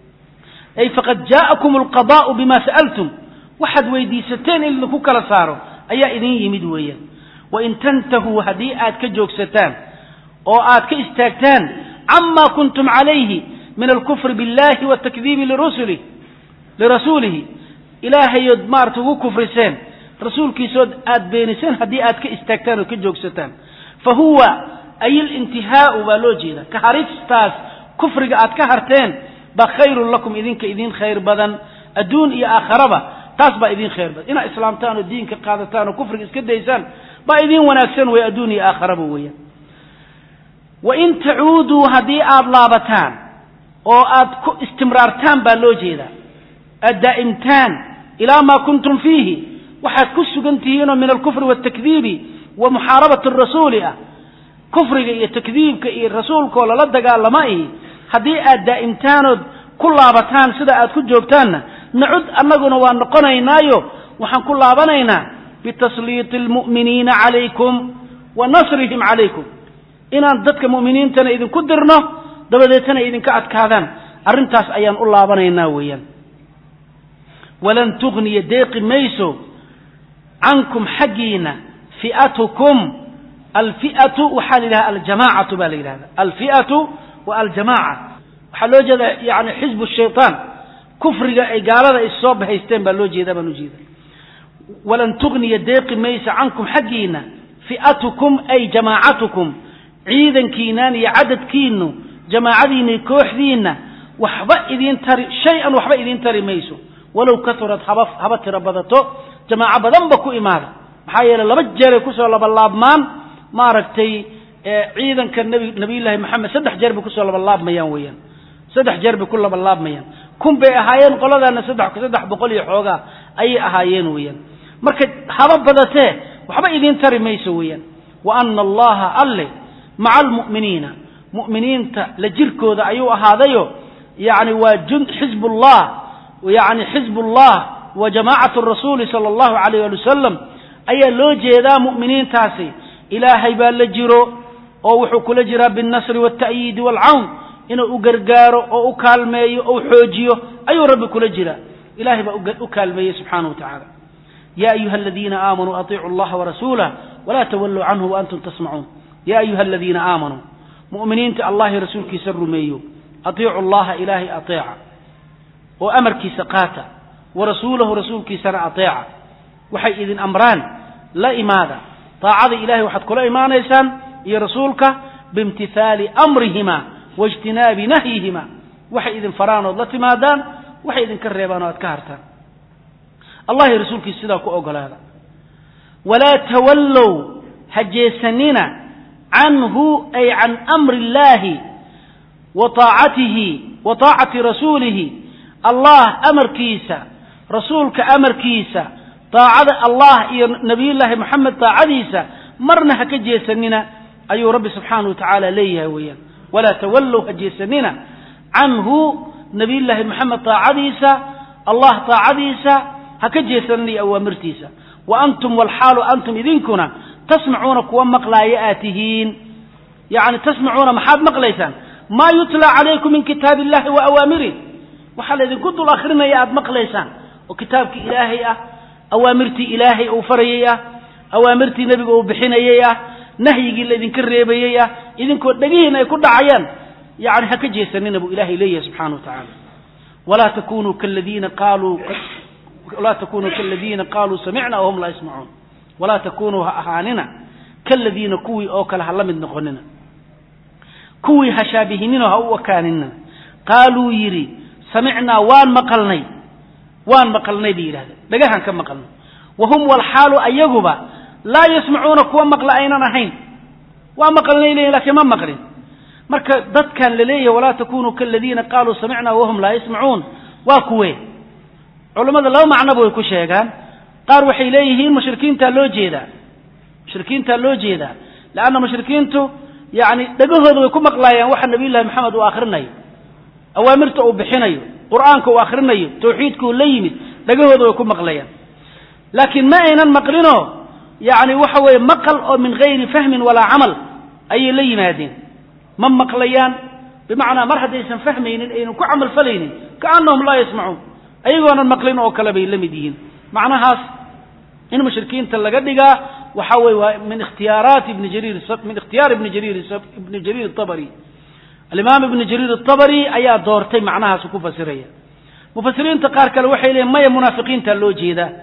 ay faqad jaa'akum alqadaa'u bima sa'altum waxaad weydiisateen in idinku kala saaro ayaa idin yimid weeyaan wain tantahuu haddii aad ka joogsataan oo aad ka istaagtaan camaa kuntum calayhi min alkufri biاllahi watakdiibi lirusuli lirasuulihi ilaahayood maarata ugu kufriseen rasuulkiisood aad beeniseen haddii aad ka istaagtaan oo ka joogsataan fa huwa ay alintihaau baa loo jeeda ka haristaas kufriga aad ka harteen ba khayrun lakum idinka idin khayr badan adduun iyo aakharaba taas baa idin khayr badan ina islaamtaan oo diinka qaadataan oo kufriga iska daysaan baa idin wanaagsan way adduun iyo aakharaba weeyaan wa in ta'uudu haddii aad laabataan oo aad ku istimraartaan baa loo jeeda addaa'imtaan ilaa maa kuntum fiihi waxaad ku sugan tihiinoo min alkufri waaltakdiibi wa muxaarabati arasuuli ah kufriga iyo takdiibka iyo rasuulkaoo lala dagaalama ihi haddii aad daa'imtaanood ku laabataan sida aad ku joogtaanna nacud annaguna waa noqonaynaayo waxaan ku laabanaynaa bitasliiti almu'miniina calaykum wa nasrihim calaykum inaan dadka mu'miniintana idinku dirno dabadeetana idinka adkaadaan arrintaas ayaan u laabanaynaa weeyaan walan tugniya deeqi mayso cankum xaggiina fi'atukum alfi'atu waxaa la yidhaha aljamaacatu baa la yidhahda alfi'atu wa aljamaaca waxaa loo jeeda yani xisbu shaytaan kufriga ay gaalada is soo bahaysteen baa loo jeedaa baan ujeeda walan tugniya deeqi maysa cankum xaggiina fi'atukum ay jamaacatukum ciidankiinaan iyo cadadkiinu jamaacadiina iyo kooxdiina waxba idin tari shay-an waxba idin tari mayso walow katurad haba haba tira badato jamaaco badanba ku imaada maxaa yeelay laba jeeray kusoo labalaabmaan maaragtay ciidanka nabi nabiyullaahi maxamed saddex jeer bay kusoo labalaabmayaan weeyaan saddex jeer bay ku labalaabmayaan kun bay ahaayeen qoladaana saddex saddex boqol iyo xoogaa ayay ahaayeen weeyaan marka haba badatee waxba idin tari mayso weeyaan wa ana allaha alle maca almu'miniina mu'miniinta la jirkooda ayuu ahaadayo yani waa jund xizbullah yani xizbullah wa jamaacatu rasuuli sala allahu alayh ali wasalam ayaa loo jeedaa mu'miniintaasi ilaahay baa la jiro oo wuxuu kula jiraa binnasri waalta'yiidi waalcawn inuu u gargaaro oo u kaalmeeyo oo u xoojiyo ayuu rabbi kula jiraa ilahay baa u kaalmeeyey subxaanahu wa tacaala ya ayuha aladiina aamanuu atiicu allaha warasuulah walaa tawalluu canhu waantum tasmacuun ya ayuha aladiina aamanuu mu'miniinta allahi rasuulkiisa rumeeyo atiicu allaha ilaahay ateeca oo amarkiisa qaata warasuulahu rasuulkiisana ateeca waxay idin amraan la imaada taacada ilahay waxaad kula imaanaysaan iyo rasuulka biimtithaali amrihima waijtinaabi nahyihima waxay idin faraan ood la timaadaan waxay idinka reebaan oo aad ka hartaan allahi rasuulkiisa sidaa ku ogolaada walaa tawallow ha jeesanina canhu ay can amri illaahi wa taacatihi wa taacati rasuulihi allah amarkiisa rasuulka amarkiisa taacada allah iyo nabiyullaahi moxamed taacadiisa marna ha ka jeesanina ayuu rabbi subxaanahu wa tacaala leeyahay weeyaan walaa tawallow ha jeesanina canhu nabiyullaahi moxamed taacadiisa allah taacadiisa ha ka jeesanina iyo awaamirtiisa wa antum walxaalu antum idinkuna tasmacuuna kuwa maqlaaya aad tihiin yani tasmacuuna maxaad maqlaysaan maa yutlaa calaykum min kitaabi illahi wa awaamirih waxaa laydinku dul akrinaya aad maqlaysaan oo kitaabkii ilaahay ah awaamirtii ilaahay uu farayay ah awaamirtii nebiga uu bixinayay ah nahyigii laydinka reebayey ah idinkoo dhegihiina ay ku dhacayaan yani ha ka jeesanina buu ilaahay leeyahay subxaana wa tacaala walaa takunuu kaladiina qaaluu walaa takunuu kaladiina qaaluu samicna wahum laa yasmacuun walaa takunuu ha ahaanina kaladiina kuwii oo kale ha la mid noqonina kuwii ha shaabihinino ha u wakaanina qaaluu yidhi samicnaa waan maqalnay waan maqalnay bay yidhahdeen dhagahan ka maqalnay wahum walxaalu ayaguba laa yasmacuuna kuwa maqla aynan ahayn waa maqalnay leeyihin lakiin ma maqlin marka dadkan la leeyahay walaa takunuu kaladiina qaaluu samicnaa wahum laa yasmacuun waa kuwe culammada laba macnoba way ku sheegaan qaar waxay leeyihiin mushrikiintaa loo jeedaa mushrikiintaa loo jeedaa leanna mushrikiintu yani dhegahooda way ku maqlaayaan waxa nabiyullahi maxamed uu akrinayo awaamirta uu bixinayo qur'aanka uu akrinayo tawxiidka uu la yimid dhegahooda way ku maqlayaan laakiin ma aynan maqlinoo yani waxa weeye maqal oo min gayri fahmin walaa camal ayay la yimaadeen ma maqlayaan bimacnaa mar haddaysan fahmaynin aynan ku camal falaynin kaannahum laa yasmacuun ayagoonan maqlin oo kale bay la mid yihiin macnahaas in mushrikiinta laga dhigaa waxa weye waa min ikhtiyaaraati ibni jariir min ikhtiyaar ibni jariir ibni jariir atabari alimaam ibni jariir atabari ayaa doortay macnahaas ku fasiraya mufasiriinta qaar kale waxay leeyihin maya munaafiqiinta loo jeedaa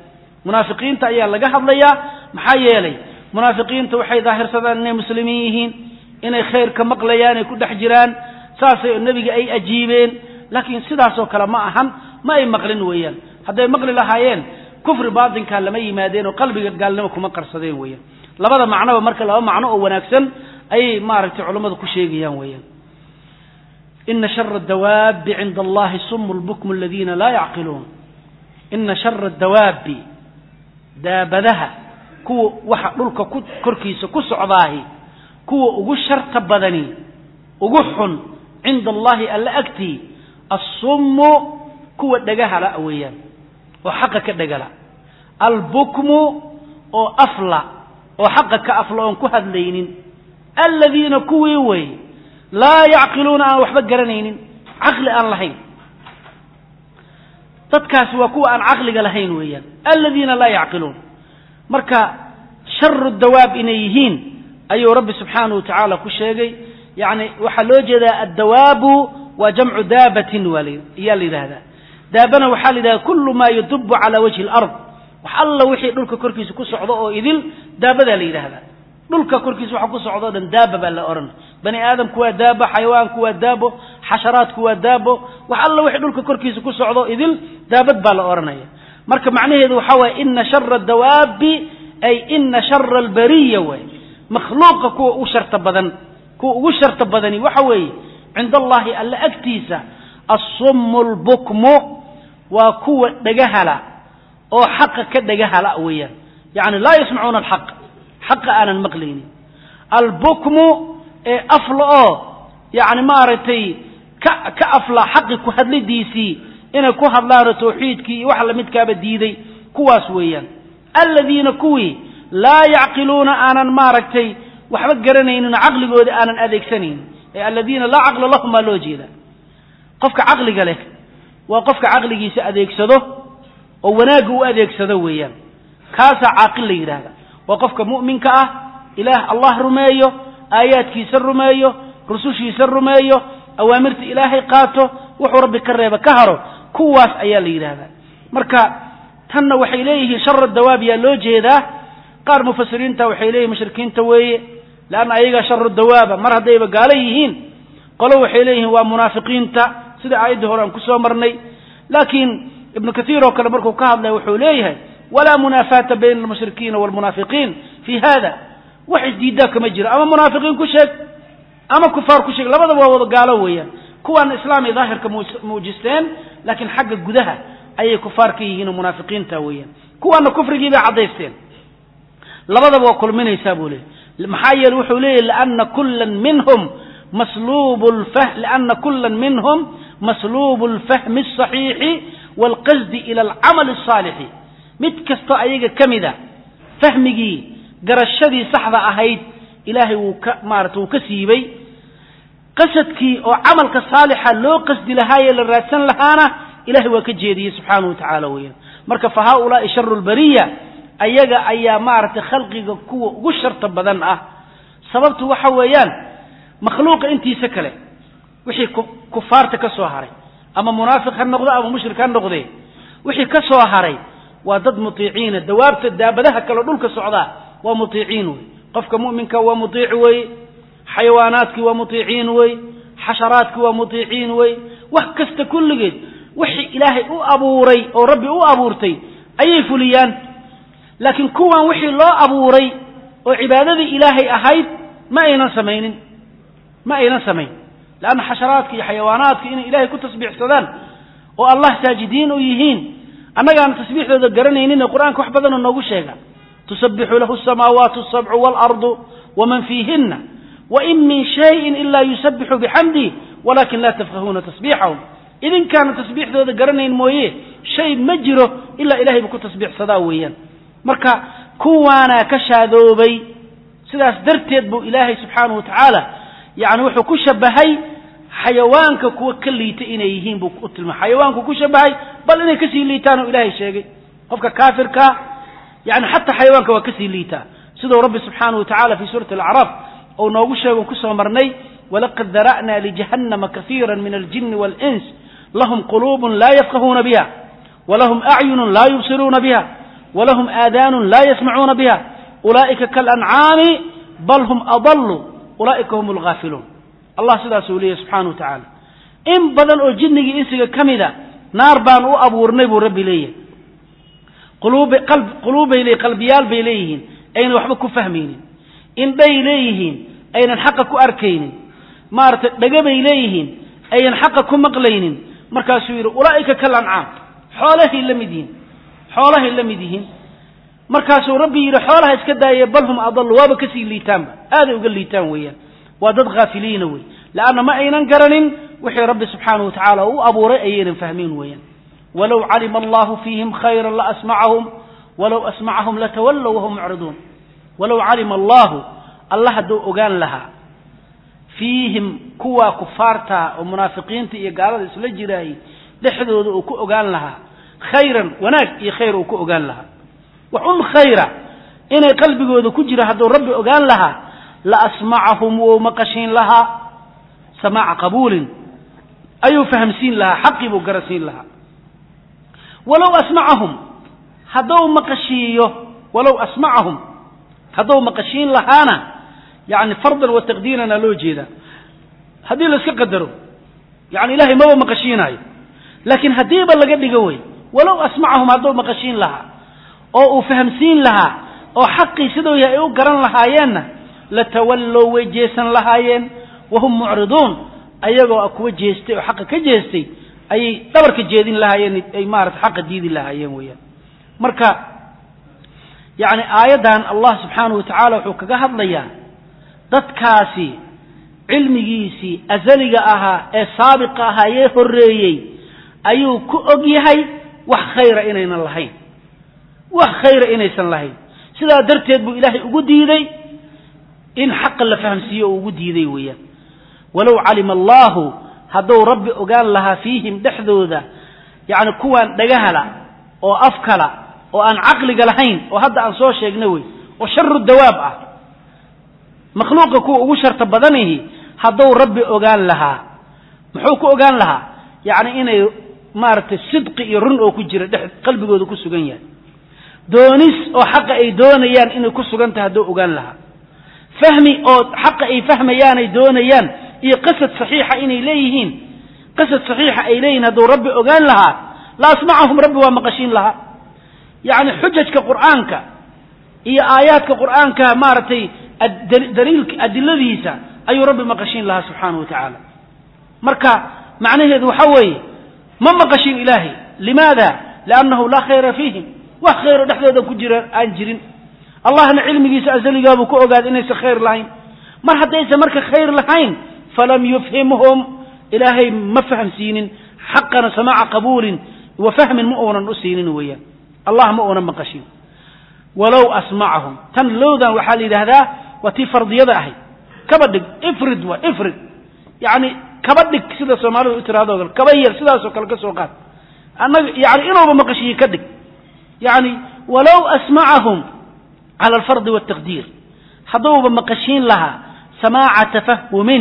munaafiqiinta ayaa laga hadlayaa maxaa yeelay munaafiqiinta waxay daahirsadaan inay muslimiin yihiin inay khayrka maqlayaan ay ku dhex jiraan saasay nabiga ay ajiibeen laakiin sidaas oo kale ma ahan ma ay maqlin weeyaan hadday maqli lahaayeen kufri baatinka lama yimaadeen oo qalbiga gaalnimo kuma qarsadeen weeyaan labada macnaba marka laba macno oo wanaagsan ay maaragtay culimadu ku sheegayaan weeyaan inna sharra ad-dawaab 'inda Allahi summul bukm alladhina la ya'qilun inna sharra ad-dawaab daabadaha kuwa waxa dhulka ku korkiisa ku socdaahi kuwa ugu sharta badani ugu xun 'inda Allahi alla agti as-summu kuwa dhagaha la weeyaan oo xaqa ka dhagala al-bukmu oo afla oo xaqa ka afla oo ku hadlaynin alladhina kuwi way la ya'qiluna aan waxba garanaynin aqli aan lahayn dadkaas waa kuwa aan aqliga lahayn weeyaan alladhina la ya'qilun marka sharru ad-dawaab inayhin ayuu rabbi subhanahu wa ta'ala ku sheegay yaani waxa loo jeedaa ad-dawaabu wa jam'u daabatin wali iyal ilahada daabana waxa lidaa kullu ma yadubbu ala wajhi al-ard waxa alla wixii dhulka korkiisa ku socdo oo idil daabada la yiraahdaa dhulka korkiisa waxa ku socdo dhan daaba baa la oran bani aadamku waa daaba xayawaanku waa daabo xasharaadku waa daabo waxa alla wixii dhulka korkiisa ku socdo idil daabad baa la oranaya marka macnaheedu waxa waa inna sharra ad-dawaab ay inna sharra al-bariyya wa makhluuqa kuwa u sharta badan kuwa ugu sharta badani waxa weeye cinda Allahi alla agtiisa as-summu al-bukmu wa kuwa dhagahala oo xaqa ka dhagahala weeyaan yaani la yasma'una al-haqq حق أنا المقليني البكم أفلا يعني ما رتي كأفلا حق كهدل ديسي إن كهدل توحيد كي وحلا متكاب ديدي كواس ويا الذين كوي لا يعقلون أنا ما رتي وحبت قرنين إن عقل جود أنا أذيك سنين الذين لا عقل لهم ما لوجيدا قفك عقل قاله وقفك عقل جيس أذيك سده وناجو أذيك سده ويا كاس عقل يراها وقفك مؤمن كأه إله الله رميه آيات كيسر رميه رسوش يسر رميه أوامرت إلهي قاته وحو ربي كريبا كهره كواس أيالي هذا مركا تهنا وحيليه شر الدواب يالوجه ذا قار مفسرين توحي إليه مشركين توي لأن أيها شر الدواب مرة دايبا قاليهين قالوا وحيليه ومنافقين تا سيدة عيده هرام كسو مرني لكن ابن كثير وكلا مركو كهب لا وحوليه ولا منافاة بين المشركين والمنافقين في هذا وحد ديداك مجرى أما منافقين كشك أما كفار كشك لبدا ووضا قالوا ويا كوان إسلامي ظاهر كموجستين لكن حق قدها أي كفار كيهين ومنافقين تاويا كوان كفر جيبا عضيفتين لبدا وكل من يسابوا لي محايا الوحو ليه لأن كلا منهم مسلوب الفهم لأن كلا منهم مسلوب الفهم الصحيح والقصد إلى العمل الصالح mid kasto ayaga kamida fahmigi garashadii saxda ahayd ilaahay uu ka maarto uu ka siibay qasadkii oo amalka saalixa loo qasdi lahaay la raadsan lahaana ilaahay waa ka jeediyay subhanahu wa ta'ala weeyaan marka fa haula sharrul bariya ayaga ayaa maarta khalqiga kuwa ugu sharta badan ah sababtu waxa weeyaan makhluuqa intiisa kale wixii kufaarta ka soo haray ama munaafiq ha noqdo ama mushrik ha noqdo wixii ka soo haray وضد مطيعين الدواب الدابدها كلا دولك الصعداء ومطيعين وي قفك مؤمنك ومطيع وي حيواناتك ومطيعين وي حشراتك ومطيعين وي وحكست كل جد وحي إلهي أو أبوري أو ربي أو أبورتي أي فليان لكن كوا وحي الله أبوري وعبادة إلهي أحيد ما أين سمين ما أين سمين لأن حشراتك حيواناتك إن إلهي كنت تصبح سدان والله ساجدين ويهين أنا كان تسبيح هذا القرنين إن القرآن كحبذنا النوغو شيئا تسبح له السماوات السبع والأرض ومن فيهن وإن من شيء إلا يسبح بحمده ولكن لا تفقهون تسبيحهم إذن كان تسبيح هذا القرنين مويه شيء مجره إلا إلهي بكو تسبيح صداويا مركا كوانا كشاذوبي سلاس درتيد بو إلهي سبحانه وتعالى يعني وحو كشبهي حيوانك كو كليتا إنay yihiin buu u tilmaa xayawaanku ku shabahay bal inay ka sii liitaan oo ilaahay sheegay qofka kaafirka yani hatta xayawaanka waa ka sii liitaa sidoo rabbi subhanahu wa ta'ala fi surah al-a'raf oo noogu sheego ku soo marnay walaqad dara'na li jahannama kathiran min al-jinn wal-ins lahum qulubun la yafqahuna biha wa lahum a'yunun la yubsiruna biha walahum aadaanun laa yasmacuuna biha ulaa'ika kaalancaami bal hum adallu ulaa'ika hum alghaafiluun allah sidaasuu leeyahy subxaana wa tacaala in badan oo jinnigii insiga ka mida naar baan u abuurnay buu rabbi leeyahay quluubbay leeyihin qalbiyaal bay leeyihiin aynan waxba ku fahmaynin indhay leeyihiin aynan xaqa ku arkaynin maaragtay dhagabay leeyihiin aynan xaqa ku maqlaynin markaasuu yidhi ulaa'ika kalancaam xoolahay la mid yihiin xoolahay la mid yihiin markaasuu rabbi yidhi xoolaha iska daayee bal hum adallu waaba kasii liitaanba aaday uga liitaan weeyaan waa dad haafiliina wey leanna ma aynan garanin wixii rabbi subxaanahu watacaala u abuuray ayaynan fahmin weeyaan walow calima allahu fiihim khayran laasmacahum walow asmacahum latawallow wahum mucriduun walow calima allahu allah hadduu ogaan lahaa fiihim kuwaa kufaarta oo munaafiqiinta iyo gaalada isla jiraayey dhexdooda uu ku ogaan lahaa khayran wanaag iyo khayr uu ku ogaan lahaa wax un khayra inay qalbigooda ku jira hadduu rabbi ogaan lahaa la asmacahum wou maqashiin lahaa samaaca qabuulin ayuu fahamsiin lahaa xaqii buu garasiin lahaa walow asmacahum hadduu maqashiiyo walow asmacahum hadduu maqashiin lahaana yani fardan wa taqdiirana loo jeedaa haddii la iska qadaro yani ilahay maba maqashiinaayo laakiin haddiiba laga dhigo wey walow asmacahum hadduu maqashiin lahaa oo uu fahamsiin lahaa oo xaqii siduu yahay ay u garan lahaayeenna latawallow way jeesan lahaayeen wahum mucriduun ayagoo kuwa jeestay oo xaqa ka jeestay ayay dhabarka jeedin lahaayeen ay maarata xaqa diidi lahaayeen weeyaan marka yani aayaddan allah subxaanahu watacaala wuxuu kaga hadlayaa dadkaasi cilmigiisii azaliga ahaa ee saabiqa ahaa ee horreeyey ayuu ku og yahay wax khayra inaynan lahayn wax khayra inaysan lahayn sidaa darteed buu ilaahay ugu diiday in xaqa la fahamsiiyo uu ugu diiday weeyaan walow calima allahu hadduu rabbi ogaan lahaa fiihim dhexdooda yani kuwaan dhagahala oo afkala oo aan caqliga lahayn oo hadda aan soo sheegna wey oo sharu dawaab ah makhluuqa kuwa ugu sharta badanihi hadduu rabbi ogaan lahaa muxuu ku ogaan lahaa yani inay maaragtay sidqi iyo run oo ku jira dhex qalbigooda ku sugan yahay doonis oo xaqa ay doonayaan inay ku sugan tahay hadduu ogaan lahaa fahmi oo xaqa ay fahmayaan ay doonayaan iyo qasad saxiixa inay leeyihiin qasad saxiixa ay leeyihiin hadduu rabbi ogaan lahaa la asmacahum rabbi waa maqashiin lahaa yani xujajka qur'aanka iyo aayaadka qur'aanka maaragtay daliilka adiladiisa ayuu rabbi maqashiin lahaa subxaanahu wa tacaala marka macnaheedu waxa weeye ma maqashiin ilaahay limaada liannahu laa khayra fiihim wax khayro dhexdooda ku jira aan jirin allahna cilmigiisa azaligaabuu ku ogaaday inaysan khayr lahayn mar haddaysan marka khayr lahayn falam yufhimhum ilaahay ma fahamsiinin xaqana samaaca qabuulin wa fahmin ma uunan u siinin weeyaan allah ma uunan maqashin walow asmacahum tan lowdan waxaa la yidhaahdaa waa tii fardiyada ahayd kaba dhig ifrid wa ifrid yani kaba dhig sida soomaalidu u tiraado kale kaba yar sidaasoo kale ka soo qaad annaga yani inuuba maqashiye ka dhig yani walow asmacahum cala alfardi waltaqdiir hadduuba maqashiin lahaa samaaca tafahumin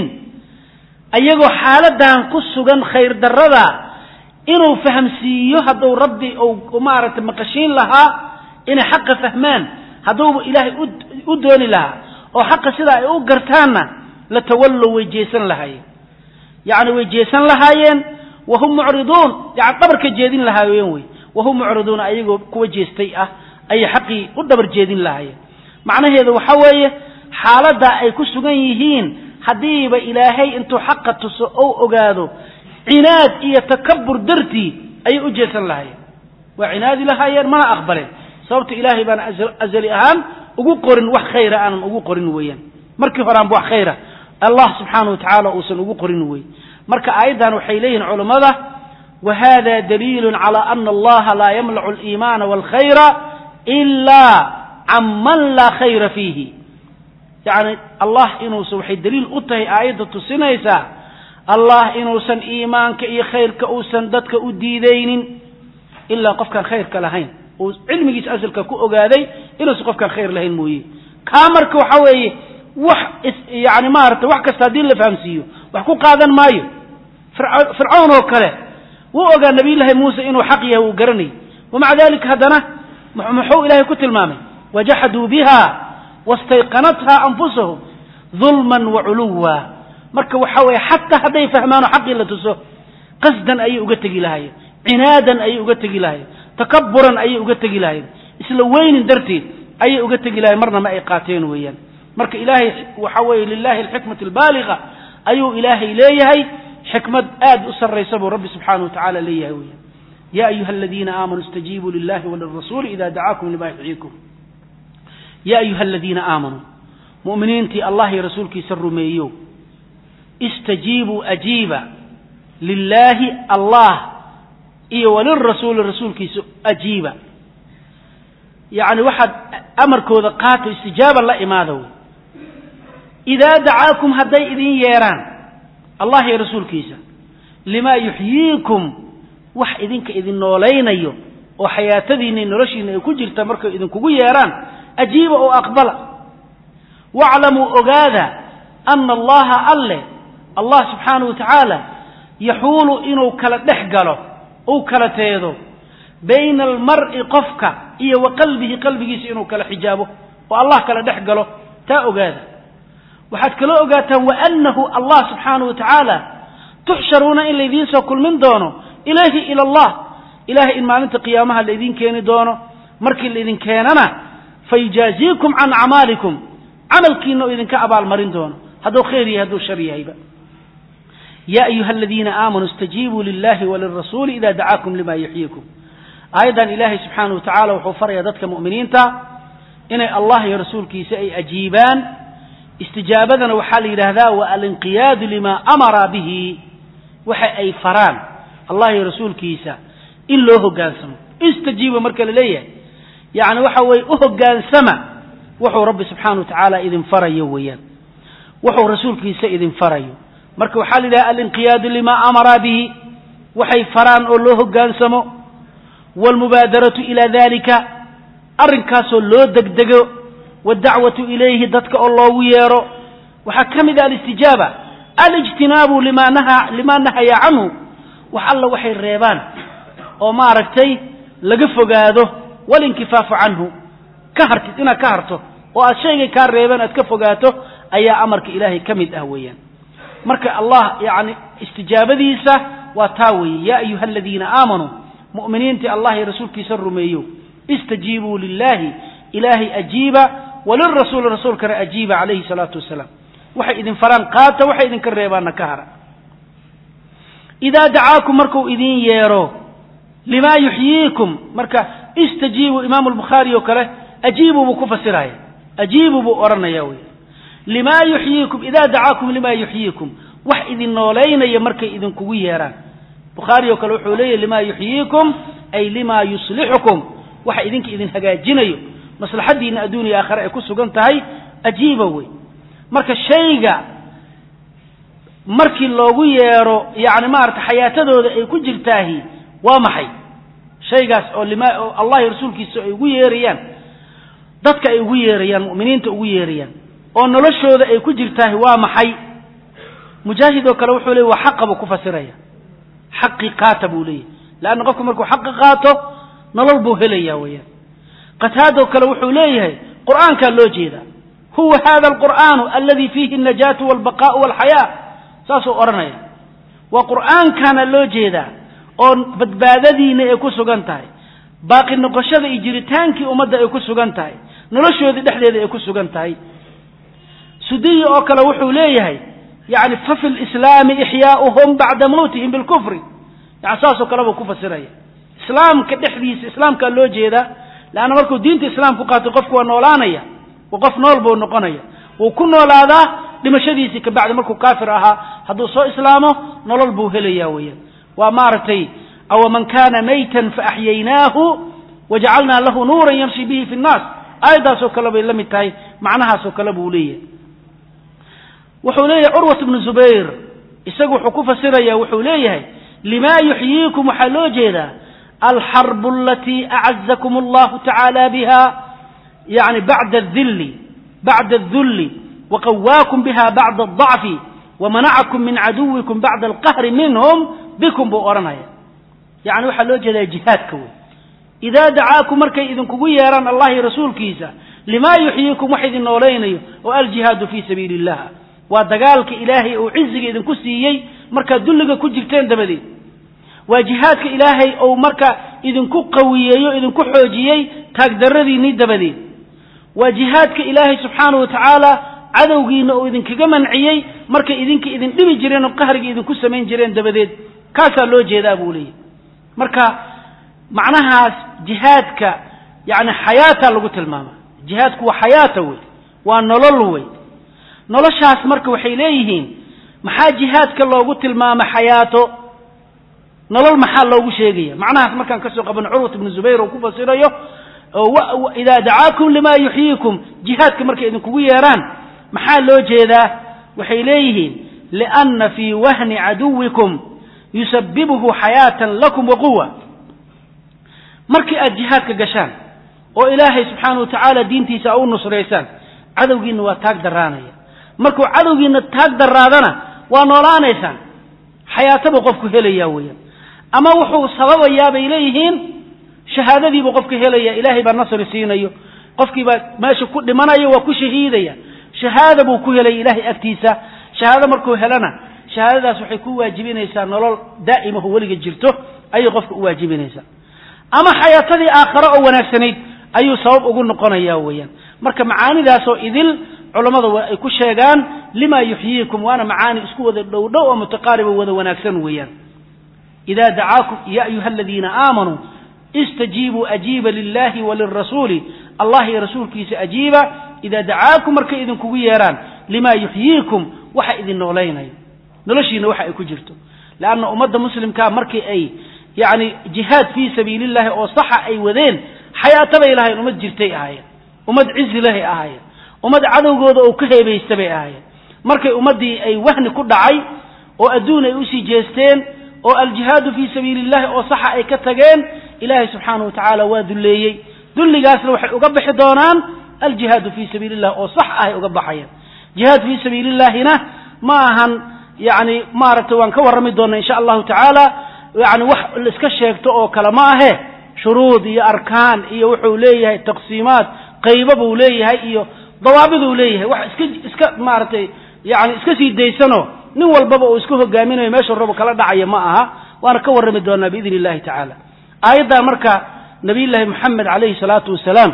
ayagoo xaaladan ku sugan khayr darada inuu fahamsiiyo hadduu rabbi u maaragtay maqashiin lahaa inay xaqa fahmaan hadduuba ilaahay u dooni lahaa oo xaqa sidaa ay u gartaanna latawallow way jeesan lahaayeen yani way jeesan lahaayeen wahum mucriduun yani dhabarka jeedin lahaayeen wey wahum mucriduun ayagoo kuwa jeestay ah ayay xaqii u dhabar jeedin lahaayeen macnaheedu waxa weeye xaaladdaa ay ku sugan yihiin haddiiba ilaahay intuu xaqa tuso ou ogaado cinaad iyo takabur dartii ayay u jeesan lahaayeen waa cinaadi lahaayeen mana aqbaleen sababta ilaahay baana azali ahaan ugu qorin wax khayra aanan ugu qorin weeyaan markii horaanba wax khayra allah subxaanahu watacaala uusan ugu qorin wey marka aayaddan waxay leeyihiin culammada wa hada daliilun calaa ana allaha laa yamlacu aliimaana waalkhayra ilaa can man laa khayra fiihi yani allah inuusan waxay daliil u tahay aayadda tusinaysaa allah inuusan iimaanka iyo khayrka uusan dadka u diidaynin ilaa qofkaan khayrka lahayn uu cilmigiisa asalka ku ogaaday inuusan qofkaan khayr lahayn mooye kaa marka waxa weeye wax yani maaragtay wax kasta haddii la fahamsiiyo wax ku qaadan maayo fircawn oo kale wuu ogaa nabiyullaahi muuse inuu xaq yahay uu garanayay wamaca dalika haddana محو إلهي كتل مامي وجحدوا بها واستيقنتها أنفسهم ظلما وعلوا مركا وحاوي حتى هذا يفهمان حقي لتسوه قصدا أي أقتق إلهي عنادا أي أقتق إلهي تكبرا أي أقتق إلهي إسلوين درتي أي أقتق إلهي مرنا ما إيقاتين ويان مركا إلهي وحاوي لله الحكمة البالغة أي إلهي إليهي حكمة آد أسر يسبه ربي سبحانه وتعالى ليه ويان يا أيها الذين آمنوا استجيبوا لله وللرسول إذا دعاكم لما يحييكم يا أيها الذين آمنوا مؤمنين تي الله رسولك سر ميو استجيبوا أجيبا لله الله إيه وللرسول الرسول كيس أجيبا يعني واحد أمر كذا قاتل استجابة الله إماده إذا دعاكم هدي إذن يران الله يا رسول كيسا لما يحييكم وح إذنك إذن نولين أيو وحياتذين نرشين يكجر تمرك إذن كوي يران أجيب أو أقبل واعلموا أغادا أن الله أله الله سبحانه وتعالى يحول إنه كلا دحقله أو كلا تيده بين المرء قفك إيه وقلبه قلبه سإنه كلا حجابه والله كلا دحقله تا أغادا وحد كلا أغادا وأنه الله سبحانه وتعالى تحشرون إلا الذين سوكل من دونه إليه إلى الله إله إن ما أنت قيامها الذين كان دونه مركي الذين كاننا فيجازيكم عن أعمالكم عمل كينو إذن كأبا المرين دونه هذا خيري هذا شري هيبا يا أيها الذين آمنوا استجيبوا لله وللرسول إذا دعاكم لما يحييكم أيضا إلهي سبحانه وتعالى وحفر يدتك مؤمنين تا إن الله يا رسول كيسي أجيبان استجابتنا وحال هذا والانقياد لما أمر به وحي أي فران الله يا رسول كيسا إلا هو قانسم استجيبوا مركل ليه يعني وحوي أهو قانسما وحو رب سبحانه وتعالى إذن فريو ويان وحو رسول كيسا إذن فريو مركل وحال هذا الانقياد لما أمر به وحي فران الله قانسمو والمبادرة إلى ذلك أرنكاسو لو دقدقو والدعوة إليه دتك الله ويارو وحكم ذا الاستجابة الاجتناب لما نهى لما نهى عنه وحل وحي الريبان وما ركتي لقفه قاده والانكفاف عنه كهرت إنا كهرته والشيء كان ريبان أتكفه قاده أي أمرك إلهي كمد أهويا مرك الله يعني استجابة ديسة وتاوي يا أيها الذين آمنوا مؤمنين تي الله رسولك سر ميو استجيبوا لله إلهي أجيبا وللرسول الرسول كان أجيب عليه الصلاة والسلام وحي إذن فران قاتا وحي إذن كريبان كهرا إذا دعاكم مركو إذن يارو لما يحييكم مركا استجيبوا إمام البخاري وكله أجيبوا بكفة سرايا أجيبوا بأورنا ياوي لما يحييكم إذا دعاكم لما يحييكم وح إذن نولين يمركا إذن كوي ياران بخاري وكله حولي لما يحييكم أي لما يصلحكم وح إذنك إذن هجاجينيو مصلحتي إن أدوني آخر أكون سجنتهاي أجيبوي مركا الشيء مركي اللوغو يارو يعني ما أرت حياته ذو يكون جلتاهي ومحي شيء قاس أو لما الله يرسولك يقول يريان ضدك يقول يريان مؤمنين تقول يريان أو نلشوا ذا يكون جلتاهي ومحي مجاهد وكلو حولي وحق بكفسرية حقي قاتبوا لي لأن قفكم مركو حق قاته نلبوه لي ويا قتاده كلو حوليه قرآن كان لو جيدا هو هذا القرآن الذي فيه النجاة والبقاء والحياة ساسو أرنيا وقرآن كان لو جيدا أو بدباددين يكو سغنتاي باقي النقشة إجريتانكي أمد يكو سغنتاي نلشو ذي دحدي يكو سغنتاي سدي أو كلو حوليه يعني ففي الإسلام إحياؤهم بعد موتهم بالكفر يعني ساسو كلو كفر سرية إسلام كدحديس إسلام كان لو جيدا لأن مركو دين الإسلام فقط قفك ونولانيا وقف نولبو ونقنيا وكنا هذا لمشديسي كبعد مركو كافر أها هذا صو إسلامه نولبو هليا ويا ومارتي أو من كان ميتا فأحييناه وجعلنا له نورا يمشي به في الناس أيضا سو كلبو لم يتاي معناها سو كلبو ليه وحوليه عروة بن الزبير يسقوا حكوفة سرية وحوليه لما يحييكم وحلو جيدا الحرب التي أعزكم الله تعالى بها يعني بعد الذل بعد الذل وقواكم بها بعد الضعف ومنعكم من عدوكم بعد القهر منهم بكم بؤرنايا يعني وحلو جدا جهاد كوي إذا دعاكم مركي إذن كويران الله رسول كيسا لما يحييكم وحيد النولين والجهاد في سبيل الله ودقالك إلهي وعزك إذن كسيي مركا دلق كجرتين دبدي وجهادك إلهي أو مركا إذن كو قويي إذن كو حوجيي تقدر ذي ند بدي وجهادك إلهي سبحانه وتعالى عدوغينا أو إذن كجمنعيي مركا إذن كإذن دمي جرين وقهرك إذن كو سمين جرين دبدي كاسا لو جيدا بولي مركا معناها جهادك يعني حياته لو قلت الماما جهادك وحياته ونولوي نولشاس مركا وحيليهين محا جهادك لو قلت الماما حياته نلول محل لوgu sheegaya macnaha markaan ka soo qaban Urwa ibn Zubayr oo ku fasirayo ida da'aakum lima yuhyikum jihadka markay idin kugu yeeraan maxaa loo jeedaa waxay leeyihiin li'anna fi wahni aduwikum yusabbibuhu hayatan lakum wa quwwa markii aad jihadka gashaan oo Ilaahay subhanahu wa ta'ala diintiisa u nusreeysan cadawgiina waa taag daraanaya markuu cadawgiina taag daraadana waa noolaanaysan hayataba qofku helaya weeyaan ama wuxuu sababayaa bay leeyihiin shahaadadii buu qofka helaya Ilaahay baa nasr siinayo qofkii baa meesha ku dhimanayo waa ku shahiidaya shahaada buu ku helay Ilaahay agtiisa shahaada markuu helana shahaadadaas waxay ku waajibinaysaa nolol daa'ima oo waliga jirto ay qofka u waajibinaysaa ama xayaatadii aakhira oo wanaagsanayd ayuu sabab ugu noqonayaa weeyaan marka macaanidaas oo idil culimada ay ku sheegaan lima yuhyikum waana macaani isku wada dhow dhow oo mutaqaariba wada wanaagsan weeyaan إذا دعاكم يا أيها الذين آمنوا استجيبوا أجيب لله وللرسول الله رسولك سأجيب إذا دعاكم مركا إذن كويران لما يحييكم وحا إذن نغلين نلشين وحا يكجرتم لأن أمد مسلم كان مركي أي يعني جهاد في سبيل الله أو صح أي وذين حياة بي لها أمد جرتي آية أمد عز له آية أمد عدو قوض أو كهي بيستبي آية مركي أمدي أي وهن كل عي وأدون يوسي جيستين oo al-jihad fi sabilillah oo sax ay ka tageen Ilaahay subhanahu wa ta'ala waa duleeyay duligaasna waxay uga bixi doonaan al-jihad fi sabilillah oo sax ay uga baxayaan jihad fi sabilillahina ma ahan yaani maaragtay waan ka warrami doonaa insha Allah ta'ala yaani wax la iska sheegto oo kala ma ahe shuruud iyo arkaan iyo wuxuu leeyahay taqsiimaad qaybo buu leeyahay iyo dawaabid uu leeyahay wax iska iska maaragtay yaani iska sii deysano nin walbaba oo isku hogaaminayo meesha rabo kala dhacay ma aha waana ka warrami doonaa biidin Ilaahi ta'ala ayada marka nabi Ilaahi Muhammad alayhi salatu wasalaam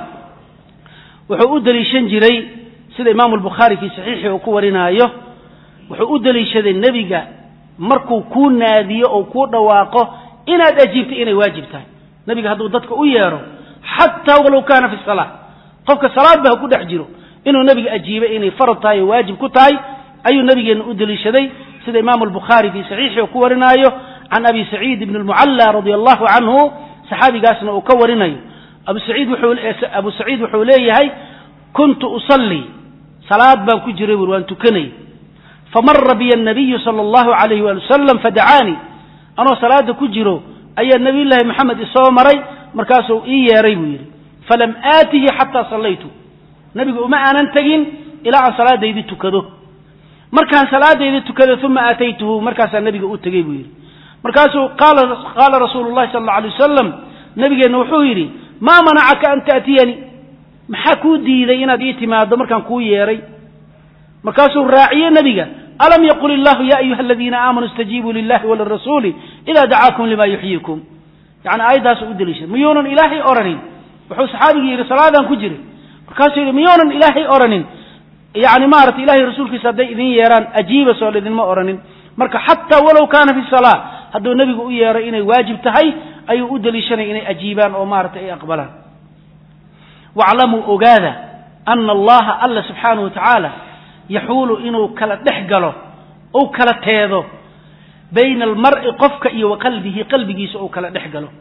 wuxuu u daliishan jiray sida Imam al-Bukhari fi sahihi uu ku warinayo wuxuu u daliishaday nabiga markuu ku naadiyo oo ku dhawaaqo inaad ajiibto inay waajib tahay nabiga haduu dadka u yeero hatta walaw kana fi salah qofka salaad baa ku dhex jiro inuu nabiga ajiibo inay farad tahay waajib ku tahay أي النبي أدل شدي سيد إمام البخاري في صحيحه وكورنايه عن أبي سعيد بن المعلى رضي الله عنه صحابي قاسنا وكورنايه أبو سعيد وحول أبو سعيد وحوليه هاي كنت أصلي صلاة بان كجري وان تكني فمر بي النبي صلى الله عليه وسلم فدعاني أنا صلاة كجرو أي النبي الله محمد صلى الله عليه مركاسه إيه يا ريوير فلم آته حتى صليته نبي ما أنا انتقين إلى عن صلاة يدي تكده markaan salaadayda tukado thumma aataytuhu markaas nabiga uu tagay buu yiri markaas uu qaala qaala rasuulullaahi sallallahu alayhi wasallam nabigeena wuxuu yiri ma manacaka an taatiyani maxaa ku diiday inaad ii timaado markaan ku yeeray markaas uu raaciye nabiga alam yaqul illahu ya ayyuha alladhina aamanu istajibu lillahi wa lirrasuli ila da'aakum lima yuhyikum yani aydaas u dilishay miyoonan ilaahi oranin wuxuu saxaabiga yiri salaadan ku jiray markaas uu yiri miyoonan ilaahi oranin يعني ما رأت إلهي رسولك صدق إذن يران أجيب سؤال إذن ما أرنين مرك حتى ولو كان في الصلاة هذا النبي يقول يرى إني واجب تهي أي أدلي شني إني أجيبان أو ما رأت أي أقبلان واعلموا أجاذا أن الله الله سبحانه وتعالى يحول إنه كلا دحجله أو كلا تيذه بين المرء قفك إيه وقلبه قلبه سو كلا دحجله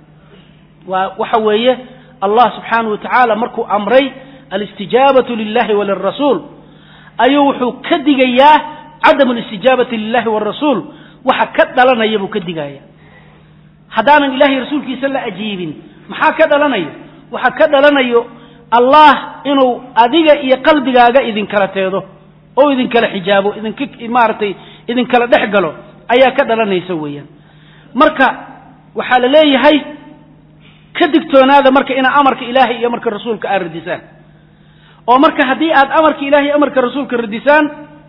وحويه الله سبحانه وتعالى مركو أمري الاستجابة لله وللرسول أيوه كدجيا عدم الاستجابة لله والرسول وحكت لنا يبو كدجيا حدانا إلهي رسول كي سلا أجيبين محكت لنا يو وحكت لنا يو الله إنه أديجا يقلب جاجا إذن كرتيده أو إذن كلا حجابه إذن كك إمارتي إذن كلا دحجله أيا كذا لنا يسويا مركا وحال لي هاي كدكتونادا marka ina amarka ilaahay iyo marka rasuulka ay radisaan oo marka hadii aad amarka ilaahay amarka rasuulka radisaan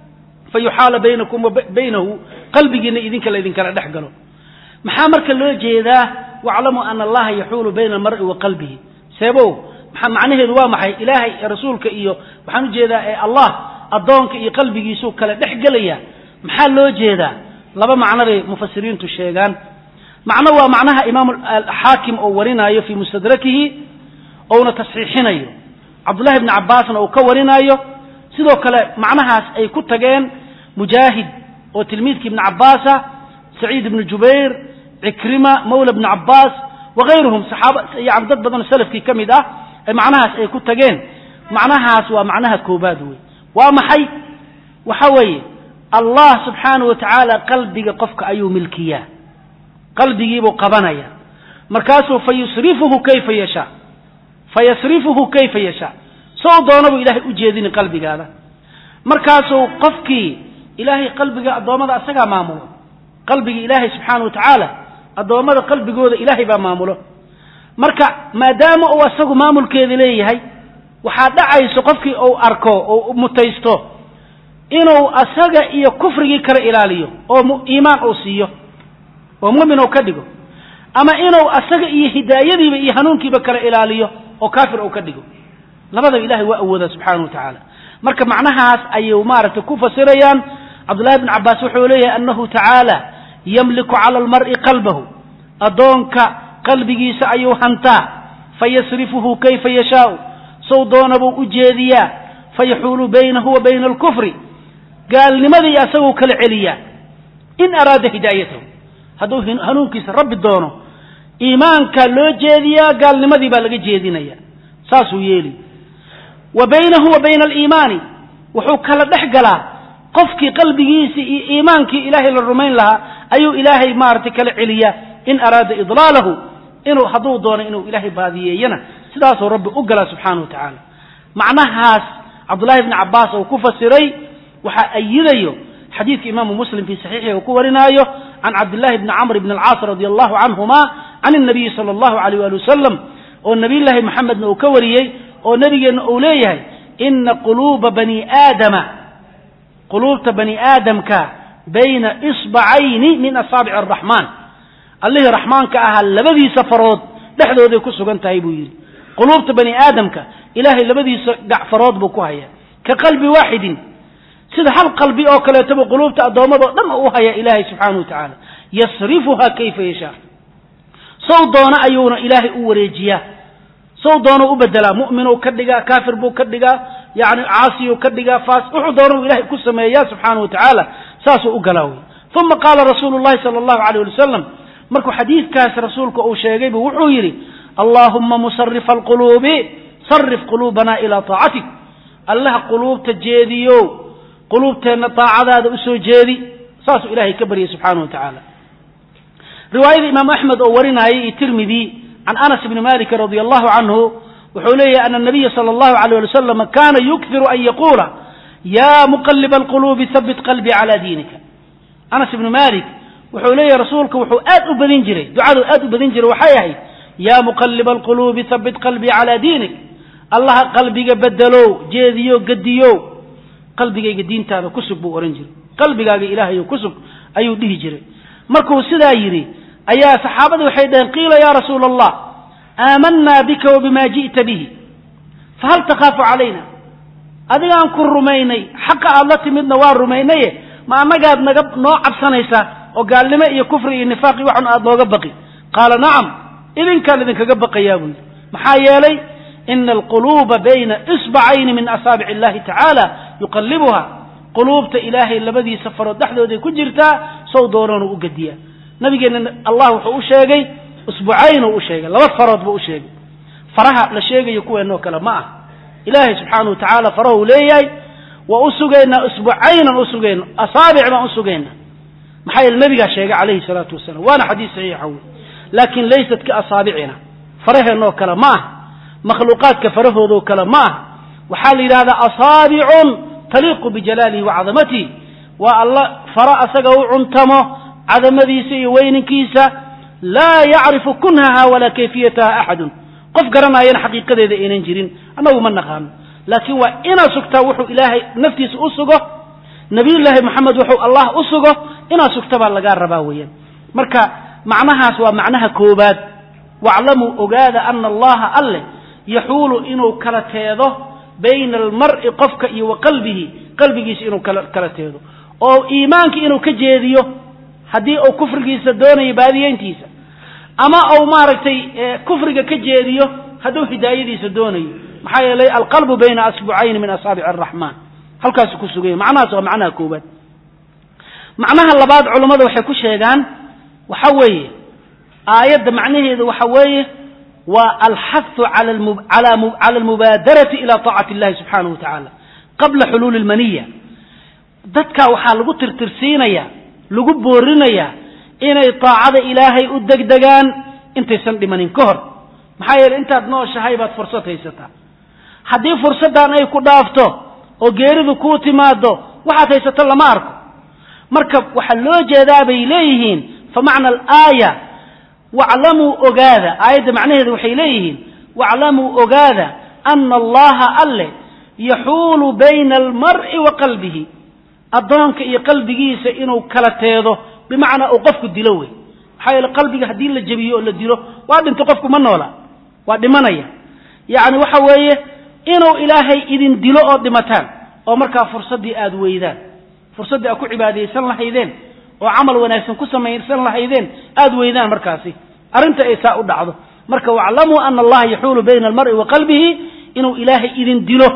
fayuhala baynakum wa baynahu qalbigiina idinka la idinka dhex galo maxaa marka loo jeedaa wa'lamu anna allaha yahulu bayna al-mar'i wa qalbihi seebo maxaa macnaheedu waa maxay ilaahay rasuulka iyo waxaan u jeedaa ee allah adoonka iyo qalbigiisu kala dhex galaya maxaa loo jeedaa laba macno bay mufassiriintu sheegaan macna waa macnaha imaam al-hakim oo warinayo fi mustadrakihi oo na tasxiixinayo abdullah ibn abbas oo ka warinayo sidoo kale macnahaas ay ku tageen mujaahid oo tilmiidki ibn abbas sa'id ibn jubair ikrima mawla ibn abbas wa ghayruhum sahaba yani dad badan salafki kamid ah ay macnahaas ay ku tageen macnahaas waa macnaha koobaad weey waa maxay waxa weeye allah subhanahu wa ta'ala qalbiga qofka ayuu milkiyaa qalbigiibu qabanaya markaasuu fayusrifuhu kayfa yasha fayasrifuhu kayfa yasha soo doonabu ilaahay u jeedin qalbigaada markaasuu qofkii ilaahay qalbiga adoomada asaga maamulo qalbiga ilaahay subhanahu wa ta'ala adoomada qalbigooda ilaahay baa maamulo marka maadaama uu asagu maamulkeeda leeyahay waxa dhacayso qofkii uu arko oo mutaysto inuu asaga iyo kufrigi kala ilaaliyo oo iimaan uu siiyo oo mu'min uu ka dhigo ama inuu asaga iyo hidaayadiiba iyo hanuunkiiba kala ilaaliyo oo kaafir uu ka dhigo labada ilaahay waa awooda subhanahu wa ta'ala marka macnahaas ayuu maaragtay ku fasirayaan abdullah ibn abbas wuxuu leeyahay annahu ta'ala yamliku 'ala al-mar'i qalbahu adoonka qalbigiisa ayuu hantaa fayasrifuhu kayfa yashaa soo doonabu u jeediyaa fayahulu baynahu wa bayna al-kufri gaalnimadii asagoo kala celiya in araada hidaayatahu haduu hanuunkiisa rabbi doono iimaanka loo jeediyaa gaalnimadii baa laga jeedinaya saasuu yeeli wa baynahu wa bayna al-iimaani wuxuu kala dhaxgalaa qofkii qalbigiisa iyo iimaankii ilaahay la rumayn lahaa ayuu ilaahay maartay kala celiya in araada idlaalahu inuu haduu doono inuu ilaahay baadiyeeyana sidaas oo rabbi u gala subhanahu wa ta'ala macnahaas abdullah ibn abbas oo ku fasiray waxa ayidayo حديث إمام مسلم في صحيحه وكورنايه عن عبد الله بن عمرو بن العاص رضي الله عنهما عن النبي صلى الله عليه وآله وسلم والنبي الله محمد نوكوريه والنبي أوليه إن قلوب بني آدم قلوب بني آدم كا بين إصبعين من أصابع الرحمن الله الرحمن كأهل لبذي سفرات لحظة ذي كسو كان تايبوير قلوب بني آدم كا إلهي لبذي فرات بكوهية كقلب واحد sida hal qalbi oo kale tabo qulubta adoomada dhan uu haya ilaahay subhanahu wa ta'ala yasrifuha kayfa yasha soo doona ayuuna ilaahay u wareejiya soo doona u bedela mu'minu ka dhiga kaafir buu ka dhiga yaani aasiyo ka dhiga faas wuxuu doona ilaahay ku sameeyaa subhanahu wa ta'ala saasoo u galaawi thumma qala rasuulullaahi sallallahu alayhi wa sallam markuu xadiiskaas rasuulku uu sheegay buu wuxuu yiri allahumma musarrif alqulubi sarrif qulubana ila ta'atik allah qulubta jeediyo قلوبتنا طاعة هذا أسوجيري صاص إلهي كبري سبحانه وتعالى رواية الإمام أحمد أورنا هي الترمذي عن أنس بن مالك رضي الله عنه وحوليه أن النبي صلى الله عليه وسلم كان يكثر أن يقول يا مقلب القلوب ثبت قلبي على دينك أنس بن مالك وحوليه رسولك وحو آد أبدنجري دعاء آد أبدنجري وحياه يا مقلب القلوب ثبت قلبي على دينك الله قلبي بدلو جيديو قديو qalbigayga diintaada ku sug buu oran jiray qalbigaaga ilaahay ku sug ayuu dhihi jiray markuu sidaa yiri ayaa saxaabadu waxay dhaheen qiila ya rasuulallah aamanna bika wa bima ji'ta bihi fahal takhafu alayna adigaan ku rumaynay xaqa alla timidna waa rumaynay ma anagaad naga noo cabsanaysa oo gaalnimo iyo kufri iyo nifaaqi waxan aad nooga baqi qaala nacam idinkaan idinkaga baqayaa buu maxaa yeelay إن القلوب بين إصبعين من أصابع الله تعالى يقلبها قلوب إلهي لبدي سفر دحدو دي كجرتا صودورون وقديا نبي الله وحوشيغي أسبوعين وأشيغي لما فرض بأشيغي فرها لشيغي يكون أنه كلماء إلهي سبحانه وتعالى فره ليي وأسوغينا أسبوعين أسوغينا أصابع ما أسوغينا محايا النبي شيغي عليه الصلاة والسلام وانا حديث صحيح لكن ليست كأصابعنا فرها أنه كلماء مخلوقات كفرهودو كلماه وحال هذا أصابع تليق بجلاله وعظمته والله فرأ سقو عنتمه عظمتي سي وين كيسة laa yacrifu kunhaha walaa kayfiyataha axadun qof garanaayana xaqiiqadeeda aynan jirin annagu ma naqaano laakiin waa inaad sugtaa wuxuu ilaahay naftiisa u sugo nabiyullaahi moxamed wuxuu allah u sugo inaad sugta baa lagaa rabaa weeyaan marka macnahaas waa macnaha koobaad waclamuu ogaada ana allaha alle yaxuulu inuu kala teedo bayna almar'i qofka iyo wa qalbihi qalbigiisa inuu kala teedo oo iimaanka inuu ka jeediyo haddii uu kufrigiisa doonayo baadiyeyntiisa ama uu maaragtay kufriga ka jeediyo hadduu hidaayadiisa doonayo maxaa yeelay alqalbu bayna asbucayni min asaabici araxmaan halkaasu ku suganya macnahaas waa macnaha koobaad macnaha labaad culammada waxay ku sheegaan waxa weeye aayadda macnaheedu waxa weeye waa alxathu cala almubaadarati ila taacati illahi subxaanahu watacaala qabla xuluuli almaniya dadkaa waxaa lagu tirtirsiinaya lagu boorinayaa inay taacada ilaahay u degdegaan intaysan dhimanin ka hor maxaa yeeley intaad nooshahay baad fursad haysataa haddii fursaddan ay ku dhaafto oo geeridu kuu timaado waxaad haysato lama arko marka waxaa loo jeedaa bay leeyihiin fa macna alaaya waclamuu ogaada aayadda macnaheedu waxay leeyihiin waclamuu ogaada ana allaha alle yaxuulu bayna almar'i wa qalbihi addoonka iyo qalbigiisa inuu kala teedo bimacnaa uu qofku dilo wey maxaa yeele qalbiga haddii la jebiyo oo la dilo waa dhinto qofku ma noola waa dhimanaya yacni waxa weeye inuu ilaahay idin dilo oo dhimataan oo markaa fursaddii aada weydaan fursaddii aad ku cibaadaysan lahaydeen oo camal wanaagsan ku samaysan lahaydeen aada weydaan markaasi arrinta ay saa u dhacdo marka waclamuu ana allaha yaxuulu bayna almar'i wa qalbihi inuu ilaahay idin dilo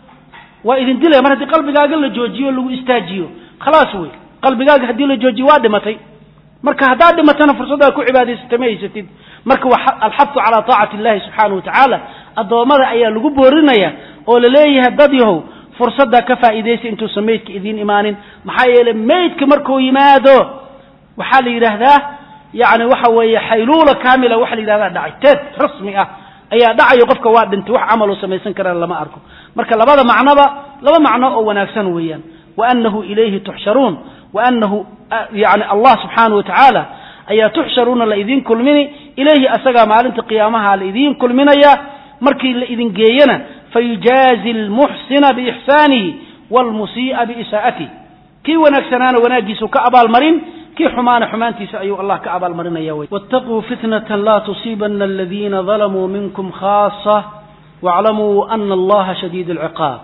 waa idin dilaya mar haddii qalbigaaga la joojiyo lagu istaajiyo khalaas wey qalbigaaga haddii la joojiyo waa dhimatay marka haddaad dhimatana fursaddaa ku cibaadaysata ma haysatid marka waa alxathu calaa taacati illahi subxaanahu watacaala addoommada ayaa lagu boorinaya oo la leeyahay dad yahow fursaddaa ka faa'iidaysa intuusan maydka idiin imaanin maxaa yeeley maydka markuu yimaado waxaa la yidhaahdaa yacni waxa weeye xayluula kaamila waxa la yidhahdaa dhacay teed rasmi ah ayaa dhacayo qofka waa dhintay wax camaluu samaysan karaan lama arko marka labada macnoba laba macno oo wanaagsan weeyaan waanahu ilayhi tuxsharuun waanahu yani allah subxaanahu watacaala ayaa tuxsharuuna la idin kulmini ilayhi asagaa maalinta qiyaamaha la idin kulminaya markii la idin geeyana fayujaazi almuxsina biixsaanihi waalmusii'a biisaa'atihi kii wanaagsanaana wanaaggiisu ka abaalmarin kii xumaana xumaantiisa ayuu allah ka abaalmarinaya wey wattaquu fitnatan laa tusiibana aladiina dalamuu minkum khaasa waclamuu ana allaha shadiid alciqaab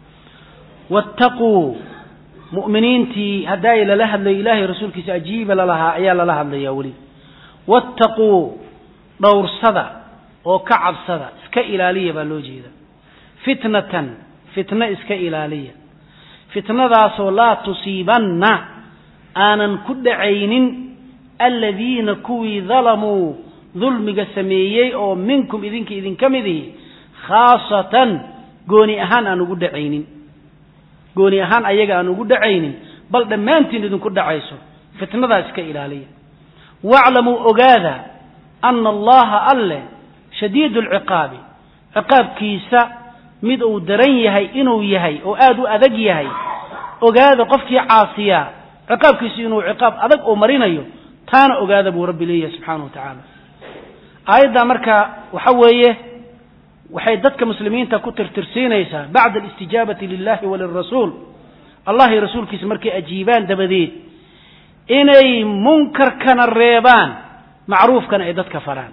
wattaquu mu'miniintii haddaay lala hadlayo ilaahay rasuulkiisa ajiiba lalahaa ayaa lala hadlayaa weli wattaquu dhowrsada oo ka cabsada iska ilaaliya baa loo jeeda fitnatan fitna iska ilaaliya fitnadaasoo laa tusiibanna aanan ku dhacaynin aladiina kuwii dalamuu dulmiga sameeyey oo minkum idinka idinka mid ihi khaasatan gooni ahaan aan ugu dhacaynin gooni ahaan ayaga aan ugu dhacaynin bal dhammaantiin idinku dhacayso fitnadaa iska ilaaliya waclamuu ogaada ana allaha alle shadiidu alciqaabi ciqaabkiisa mid uu daran yahay inuu yahay oo aada u adag yahay ogaada qofkii caasiyaa ciqaabkiisu inuu ciqaab adag oo marinayo taana ogaada buu rabbi leeyahay subxaanahu watacaala aayaddaa marka waxa weeye waxay dadka muslimiinta ku tirtirsiinaysaa bacda alistijaabati lilahi walirasuul allah iyo rasuulkiisa markay ajiibaan dabadeed inay munkarkana reebaan macruufkana ay dadka faraan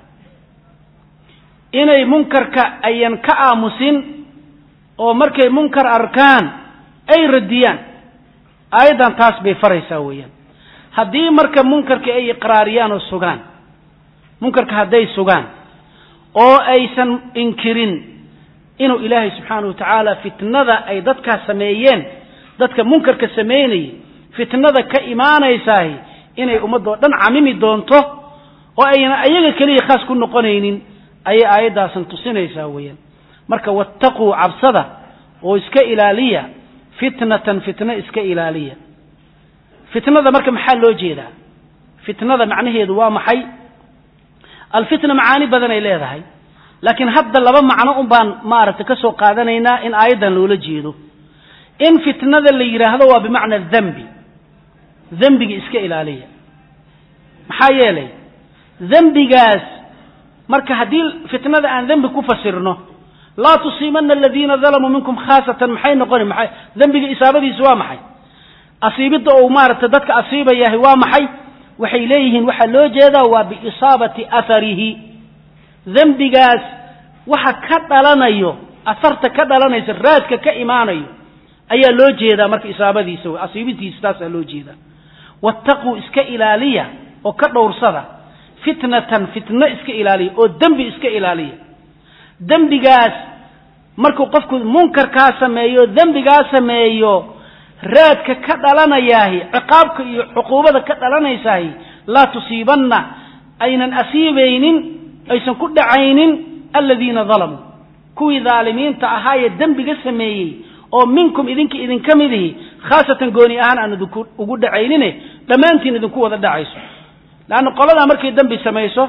inay munkarka ayan ka aamusin oo markay munkar arkaan ay radiyaan aayaddan taas bay faraysaa weeyaan haddii marka munkarka ay iqraariyaan oo sugaan munkarka hadday sugaan oo aysan inkirin inuu ilaahay subxaanahu watacaala fitnada ay dadkaa sameeyeen dadka munkarka samaynayay fitnada ka imaanaysaahi inay ummadoo dhan camimi doonto oo ayna ayaga keliya khaas ku noqonaynin ayay aayaddaasan tusinaysaa weeyaan marka wattaquu cabsada oo iska ilaaliya fitnatan fitna iska ilaaliya fitnada marka maxaa loo jeedaa fitnada macnaheedu waa maxay alfitna macaani badan ay leedahay laakiin hadda laba macno un baan maaragtay ka soo qaadanaynaa in aayaddan loola jeedo in fitnada la yidhaahdo waa bimacna dembi dembiga iska ilaaliya maxaa yeelay ذنبigaas marka hadii fitnada aan dhanbi ku fasirno la tusiimanna alladheena zalamu minkum khaasatan maxay noqon maxay dhanbiga isaabadiisu waa maxay asiibada oo maarta dadka asiibayahay waa maxay waxay leeyihiin waxa loo jeedaa waa bi isaabati atharihi dhanbigaas waxa ka dhalanayo asarta ka dhalanaysa raadka ka imaanayo ayaa loo jeedaa marka isaabadiisa waa asiibadiisa taas loo jeedaa wattaqu iska ilaaliya oo ka dhowrsada fitnatan fitna iska ilaaliya oo dambi iska ilaaliya dambigaas markuu qofku munkar ka sameeyo dambigaas sameeyo raadka ka dhalanayaahi ciqaabka iyo xuquubada ka dhalanaysaay la tusiibanna aynan asiibaynin aysan ku dhacaynin alladheena zalamu kuwi zaalimiinta ahaaye dambiga sameeyay oo minkum idinka idin kamidii khaasatan gooni ahaan aan ugu dhacaynin dhamaantiin idinku wada dhacayso laana qolada markay dambi sameeyso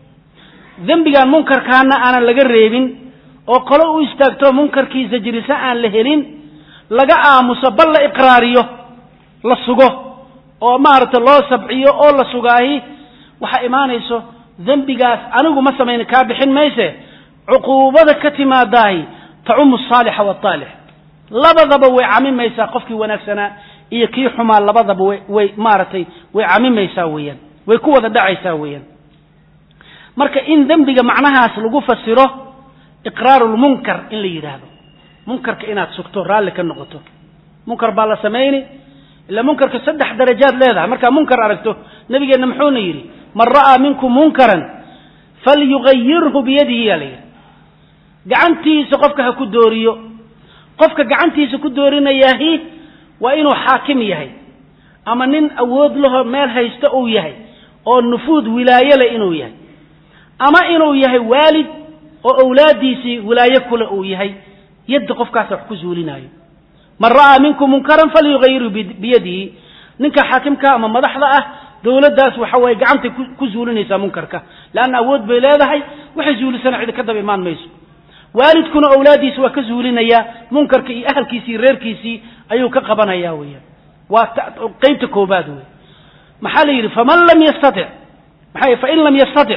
dambigan munkarkaana aan laga reebin oo qolo u istaagto munkarkiisa jirisa aan la helin laga aamuso bal la iqraariyo la sugo oo maarta loo sabciyo oo la sugaahi waxa iimaanayso dambigaas anigu ma sameeyna ka bixin mayse uquubada ka timaadaay ta'um as-salih wa at-talih labadaba way camimaysa qofkii wanaagsana iyo kii xumaa labadaba way maaratay way camimaysa weeyaan way ku wada dhacaysa weeyaan marka in dambiga macnahaas lagu fasiro iqraarul munkar in la yiraahdo munkarka inaad sugto raali ka noqoto munkar baa la sameeyay ila munkarka saddex darajaad leedahay marka munkar aragto nabigeena muxuu yiri man raa minkum munkaran falyughayyirhu bi yadihi alayhi gacantiisa qofka ha ku dooriyo qofka gacantiisa ku doorinayaahi waa inuu xaakim yahay ama nin awood leh meel haysta uu yahay oo nufuud wilaayo leh inuu yahay ama inuu yahay waalid oo awlaadiisi wilaayo kale uu yahay yad qofkaas wax ku zuulinayo man raa minkum munkaran falyughayyirhu bi yadihi ninka xaakimka ama madaxda ah dawladdaas waxa way gacanta ku zuulinaysa munkarka laana awood bay leedahay waxa zuulisan cid ka daba imaan mayso waalidkuna awlaadiisa waa ka zuulinaya munkarka iyo ahalkiisii reerkiisii ayuu ka qabanaya weeyaan waa qaybta koobaad weey maxaa la yiri faman lam yastati' maxay fa in lam yastati'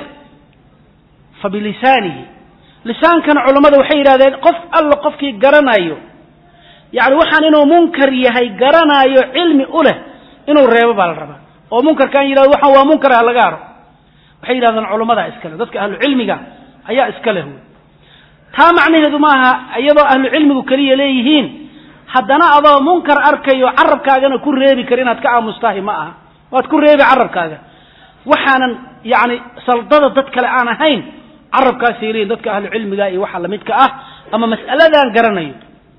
fa bi lisanihi lisaankan culimada waxay yiraahdeen qof alla qofkii garanayo yaani waxaan inuu munkar yahay garanayo cilmi u leh inuu reebo baa la rabaa oo munkarkan yiraahdo waxa waa munkar laga haro waxay yiraahdeen culimada iskale dadka ahlu cilmiga ayaa iskale taa macnaheedu maaha iyadoo ahlu cilmigu kaliya leeyihiin haddana adoo munkar arkayo carabkaagana ku reebi kar inaad ka aamustahay ma aha waad ku reebi carabkaaga waxaanan yaani saldada dad kale aan ahayn carabkaas yeelay dadka ahlu cilmiga iyo waxa la midka ah ama mas'aladan garanayo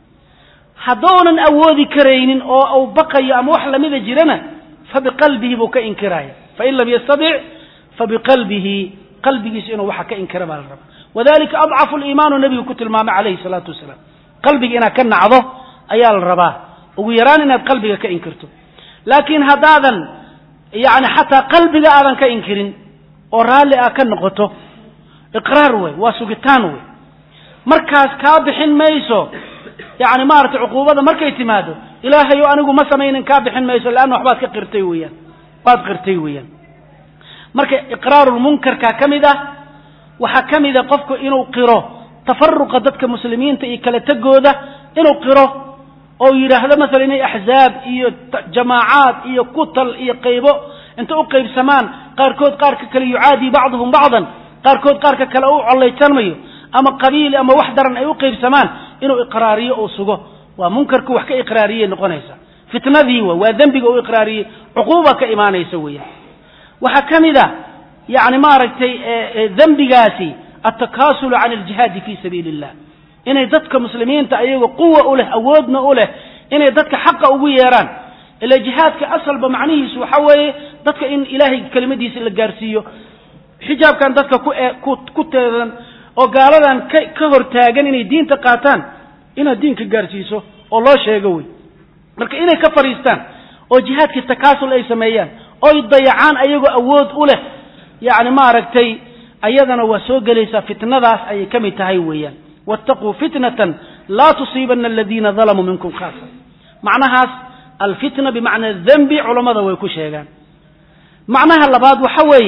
hadoonan awoodi kareynin oo uu baqayo ama wax la mid jirana fa biqalbihi buu ka inkiraya fa in lam yastati' fa biqalbihi qalbigiisa inuu waxa ka inkira baa la rabaa وذلك أضعف الإيمان النبي كتل مام عليه الصلاة والسلام قلبك إنا كان عضو أيال الرباه ويران إن قلبك كإنكرته لكن هذا يعني حتى قلبك أذن كإنكرين ورالي أكن نقطه إقرار وي وسقطان وي مركز كابح ميسو يعني مارت عقوبة مركز اعتماده إلهي أنه ما سمين كابح ميسو لأنه أحبات كقرتيويا بات قرتيويا مركز إقرار المنكر كاكمده waxa kamida qofku inuu qiro tafarruqa dadka muslimiinta iyo kala tagooda inuu qiro oo yiraahdo mesela inay ahzaab iyo jamaacaad iyo kutal iyo qaybo inta u qaybsamaan qaarkood qaarka kale yucaadi bacdhum bacdan qaarkood qaarka kale u colaytanmayo ama qabiil ama wax daran ay u qaybsamaan inuu iqraariyo oo sugo waa munkarku wax ka iqraariye noqonaysa fitnadii waa dambiga uu iqraariye uquuba ka iimaanaysa weeyaan waxa kamida يعني ما رأيتي ذنبياسي التكاسل عن الجهاد في سبيل الله إن يدتك مسلمين تأييه قوة أوله أودنا أوله إن يدتك حق أويران إلا جهادك أصل بمعنيه سوحوي دتك إن إلهي كلمة ديس إلا جارسيو حجاب كان دتك كت أو قالوا كهر تاجن إن الدين تقاتان إن الدين كجارسيسو الله شيء قوي لكن إن كفريستان أو جهادك التكاسل أي سميان أو يضيعان أيه أود أوله يعني ما رأيتي أيضا وسوق ليس فتنة ذاس أي كم تهيويا واتقوا فتنة لا تصيبن الذين ظلموا منكم خاصة معناها الفتنة بمعنى الذنب علماء ذا ويكوش هيغان معناها اللباد وحوي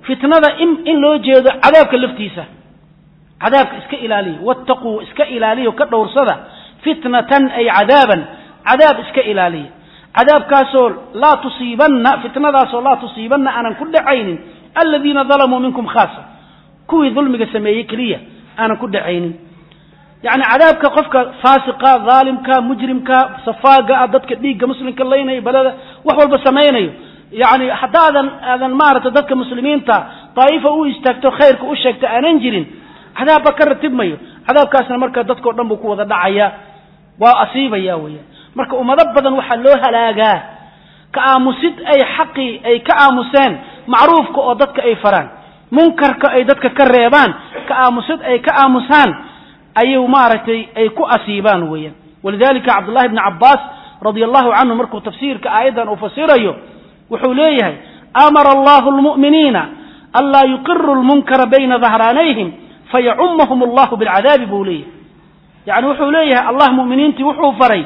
fitnada in in loo jeedo cadaabka laftiisa cadaabka iska ilaaliyo wattaquu iska ilaaliyo ka dhowrsada fitnatan ay cadaaban cadaab iska ilaaliyo cadaabkaasoo laa tusiibanna fitnadaasoo laa tusiibanna aanan ku dhacaynin aladiina dalamuu minkum khaasa kuwii dulmiga sameeyey keliya aanan ku dhacaynin yacni cadaabka qofka faasiqa dhaalimka mujrimka safaaga dadka dhiigga muslimka leynaya balada wax walba samaynayo yacni haddaadan aadan maaragta dadka muslimiinta daa'ifa u istaagto khayrka u sheegto aanan jirin cadaabba ka ratibmayo cadaabkaasna marka dadkao dhan buu ku wada dhacaya waa asiibaya weeyaan marka ummado badan waxaa loo halaagaa ka aamusid ay xaqii ay ka aamuseen macruufka oo dadka ay faraan munkarka ay dadka ka reebaan ka aamusid ay ka aamusaan ayuu maaragtay ay ku asiibaan weeyaan walidalika cabdullahi ibni cabbaas radia allahu canhu markuu tafsiirka aayaddan uu fasirayo wuxuu leeyahay amara allahu almu'miniina anlaa yuqiru lmunkara bayna dahraanayhim fayacumahum allahu bilcadaabi buu leeyahay yacni wuxuu leeyahay allah mu'miniintii wuxuu faray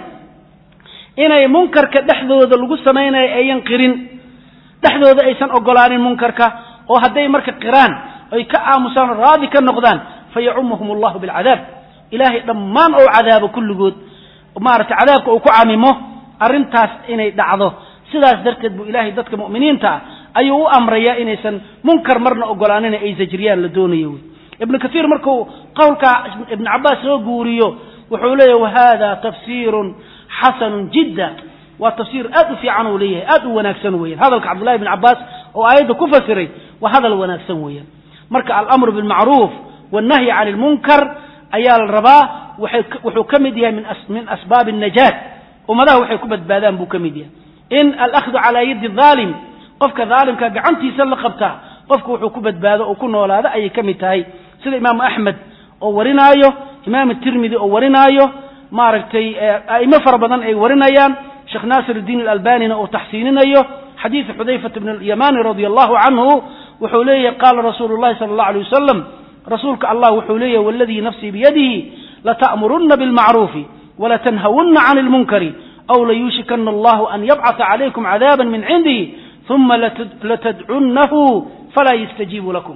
inay munkarka dhexdooda lagu samaynayo ayan qirin dhexdooda aysan ogolaanin munkarka oo hadday marka qiraan ay ka aamusaan raadi ka noqdaan fayacumahum allahu bilcadaab ilaahay dhammaan oo cadaabo kulligood maaragtay cadaabka uu ku camimo arrintaas inay dhacdo sidaas darteed buu ilaahay dadka mu'miniinta ah ayuu u amrayaa inaysan munkar marna ogolaanin ay sajriyaan la doonayo ibn kathir markuu qowlka ibn cabbaas soo guuriyo wuxuu leeyahay wahada tafsiirun xasanun jidda waa tafsiir aad u fiican uu leeyahay aad u wanaagsan weeyaan hadalka cabdullahi ibn cabbaas oo aayadda ku fasiray waa hadal wanaagsan weeyaan marka al-amru bil ma'ruf wan-nahyi 'anil munkar ayaa la rabaa wuxuu ka mid yahay min min asbaab an-najaat ummadaha waxay ku badbaadaan buu ka mid yahay in al-akhdhu 'ala yadi adh-dhalim qofka dhaalimka gacantiisa la qabta qofku wuxuu ku badbaado oo ku noolaada ayay ka mid tahay sida imaam ahmed oo warinaayo imaam tirmidhi oo warinaayo maaragtay aimo fara badan ay warinayaan sheekh naasiruddin al-albani oo tahsiininayo xadiis xudayfa ibn al-yamani radiyallahu anhu wuxuu leeyahay qaala rasuulullaahi sallallahu alayhi wasallam rasuulka allah wuxuu leeyahay walladhi nafsi biyadihi la ta'murunna bil ma'ruf wa la tanhawunna 'anil munkari aw la yushikanna allah an yab'atha 'alaykum 'adaban min 'indihi thumma la tad'unnahu fala yastajibu lakum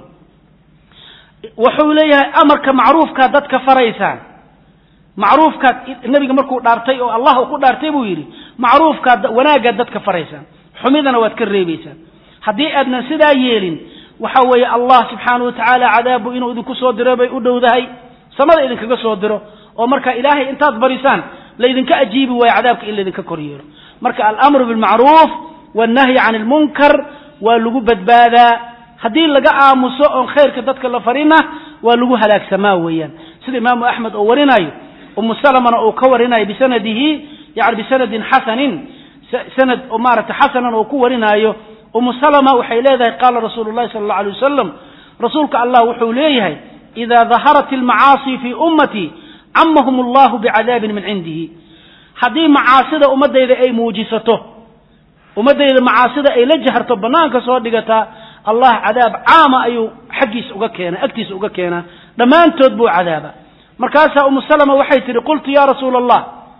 wuxuu leeyahay amarka macruufka dadka faraysaan macruufka nabiga markuu dhaartay oo allah uu ku dhaartay buu yiri macruufka wanaaga dadka faraysaan xumidana waad ka reebaysaan hadii aadna sidaa yeelin waxa weeye allah subhanahu wa ta'ala cadaabu inuu idinku soo diro bay u dhowdahay samada idinkaga soo diro oo marka ilaahay intaad barisaan la idinka ajiibi way cadaabka in la idinka koriyo marka al-amru bil ma'ruf wan-nahyi 'anil munkar waa lagu badbaadaa hadii laga aamuso oo khayrka dadka la farina waa lagu halaagsamaa weeyaan sida imaam ahmed oo warinayo ummu salamana oo ka warinayo bisanadihi yaani bisanadin hasanin sanad umarata hasanan oo ku warinayo ummu salama waxay leedahay qala rasuulullaahi sallallahu alayhi wasallam rasuulka allah wuxuu leeyahay idha dhaharat al-ma'asi fi ummati ammahum allah bi'adabin min 'indihi hadii macaasida ummadayda ay muujisato ummadayda macaasida ay la jaharto banaanka soo dhigata allah cadaab caama ayuu xaqiis uga keena agtiis uga keena dhamaantood buu cadaaba markaas ummu salama waxay tiri qultu ya rasuulallah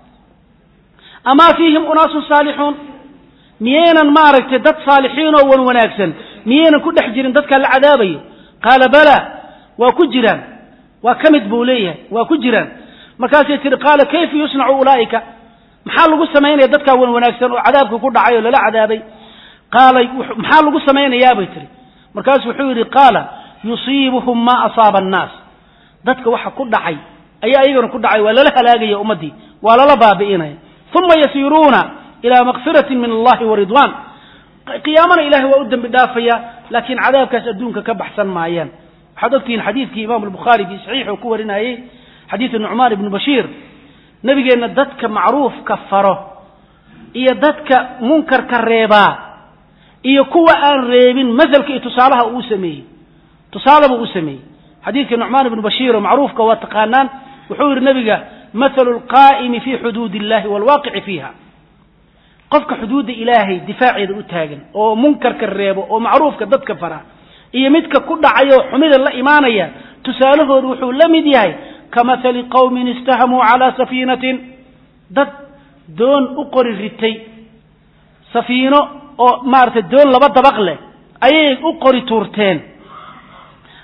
ama fiihim unaas salihun miyeenan maaragtay dad saalixiin oo wan wanaagsan miyeenan ku dhex jirin dadka la cadaabayo qala bala waa ku jiraan waa kamid buu leeyahay waa ku jiraan markaas ay tiri qala kayfa yusna'u ulaika maxaa lagu sameeynaa dadka wan wanaagsan oo cadaabku ku dhacayo la cadaabay qala maxaa lagu sameeynaa bay tiri markaas wuxuu yiri qala yusiibuhum ma asaaba an-nas dadka waxa ku dhacay ayaa ayagana ku dhacay waa la halaagay ummadii waa la baabiinay thumma yasiruna ila maghfiratin min Allah wa ridwan qiyamana ilaahi waa u dambi dhaafaya laakiin cadaabkaas adduunka ka baxsan maayaan waxa ogtiin xadiiskii imaam al-bukhari bi sahih oo ku warinayay xadiis nu'man ibn bashir nabigeena dadka macruuf ka faro iyo dadka munkar ka reeba iyo kuwa aan reebin madalka tusaalaha uu sameeyay tusaalaha uu sameeyay xadiiska nu'man ibn bashir macruufka waa taqaanaan wuxuu yiri nabiga mathalul qaa'imi fi hududillahi wal waaqi'i fiha qofka xuduuda ilaahay difaaceeda u taagan oo munkarka reebo oo macruufka dadka fara iyo midka ku dhacayo xumida la iimaanaya tusaalahoodu wuxuu la mid yahay kamathali qaumin istahamu ala safinatin dad doon u qori ritay safiino oo maarta doon laba dabaq leh ayay u qori tuurteen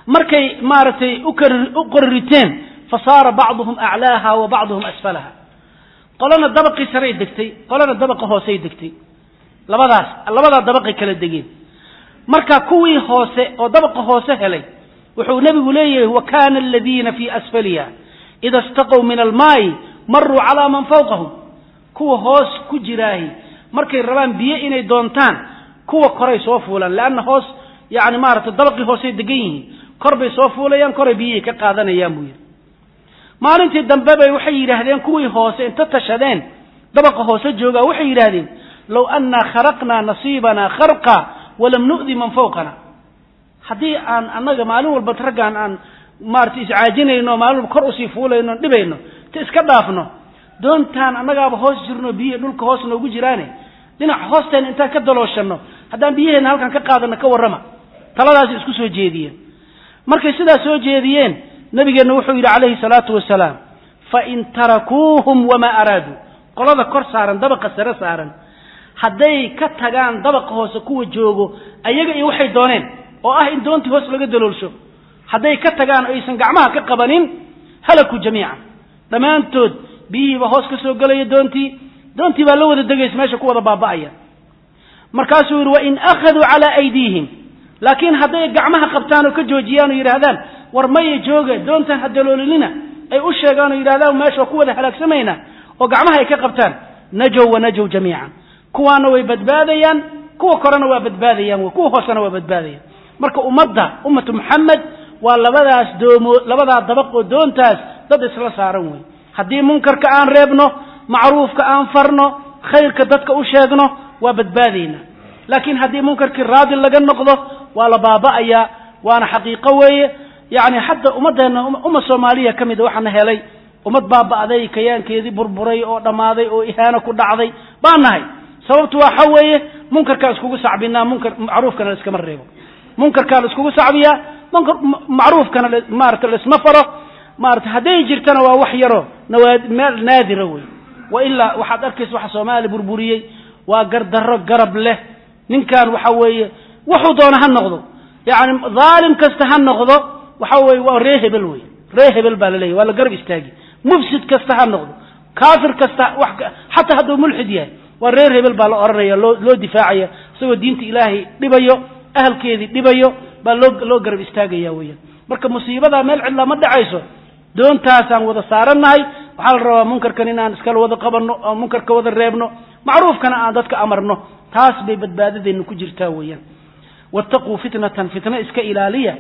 markay maartay u qorriteen fasaara ba'dhum a'laaha wa ba'dhum asfalaha qolana dabaqi saray degtay qolana dabaqa hoosay degtay labadaas labada dabaqi kala degeen marka kuwii hoose oo dabaqa hoose helay wuxuu nabigu leeyahay wa kana alladina fi asfaliha idha istaqaw min alma'i marru ala man fawqahum kuwa hoos ku jiraahi markay rabaan biyo inay doontaan kuwa koray soo fuulan laana hoos yaani maarta dabaqi hoose degan yihiin korbay soo fuulayaan koray biyo ka qaadanayaan buu yiri maalintii dambe bay waxay yiraahdeen kuwii hoose inta tashadeen dabaqa hoose jooga waxay yiraahdeen law anna kharaqna nasibana kharqa walam nu'dhi man fawqana hadii aan anaga maalin walba ragaan aan maartii iscaajinayno maalin kor u sii fuulayno dhibayno ta iska dhaafno doontaan anagaaba hoos jirno biyo dhulka hoos noogu jiraane dhinac hoosteen inta ka dalooshano hadaan biyaheena halkan ka qaadano ka warrama taladaas isku soo jeediyeen markay sidaas soo jeediyeen nabigeena wuxuu yiri calayhi salaatu wasalaam fa in tarakuhum wama aradu qolada kor saaran dabaqa sare saaran haday ka tagaan dabaqa hoose kuwa joogo ayaga iyo waxay dooneen oo ah in doontii hoos laga daloolsho haday ka tagaan oo aysan gacmaha ka qabanin halaku jamiican dhamaantood biyihiiba hoos ka soo galaya doontii doontii baa la wada degays meesha ku wada baaba'aya markaasuu yiri wa in akhadhu ala aydihim laakiin haday gacmaha qabtaan oo ka joojiyaan oo yiraahdaan war may jooga doontan hadaloolina ay u sheegaan oo yiraahdaan meesha ku wada halaagsamayna oo gacmaha ay ka qabtaan najow wa najow jamiican kuwaana way badbaadayaan kuwa korana waa badbaadayaan kuwa hoosana waa badbaadayaan marka ummadda ummatu muhammad waa labadaas doomo labada dabaq oo doontaas dad isla saaran way hadii munkarka aan reebno macruufka aan farno khayrka dadka u sheegno waa badbaadayna laakiin hadii munkarkii raadi laga noqdo waa la baaba'aya waana xaqiiqo weeye yaani hatta ummadeena umma Soomaaliya kamid waxana helay ummad baaba'day kayaankeedii burburay oo dhamaaday oo ihaana ku dhacday baanahay sababtu waxa weeye munkarka iskugu sacbinaa munkar macruufkana iska mareebo munkarka iskugu sacbiya munkar macruufkana maarta isma faro maarta haday jirtana waa wax yaro nawaad meel naadira way wa illa waxaad arkays waxa Soomaali burburiyay waa gardaro garab leh ninkan waxa weeye wuxuu doona ha noqdo yaani zaalim kasta ha noqdo waxa weeye waa reehebel way reehebel baa leeyahay wala garab istaagi mufsid kasta ha noqdo kaafir kasta wax hatta haduu mulxid yahay waa reehebel baa la oranaya loo difaacaya soo diinta Ilaahay dhibayo ahalkeedii dhibayo baa loo loo garab istaagaya weeyaan marka musiibada meel cid lama dhacayso doontaas aan wada saaranahay waxa la rabaa munkarkan inaan iska wada qabanno oo munkarka wada reebno macruufkana aan dadka amarno taas bay badbaadadeenna ku jirtaa weeyaan wattaqu fitnatan fitna iska ilaaliya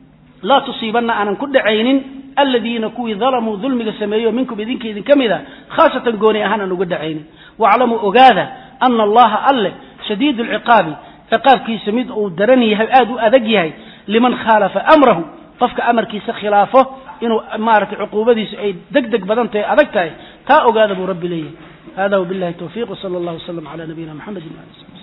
la tusibanna anan ku dhacaynin alladina kuwi zalamu dhulmiga sameeyo minkum idinka idin kamida khaasatan gooni ahaan aan uga dhacaynin wa'lamu ogada anna allaha alla shadiidul iqabi iqabkiisa mid uu daran yahay aad u adag yahay liman khalafa amrahu qofka amarkiisa khilaafo inuu maartay uquubadiisa ay degdeg badan tahay adag tahay taa ogaada buu rabbi leeyahay hada wabillahi tawfiiq sallallahu alayhi wa sallam ala nabiyina muhammad wa alihi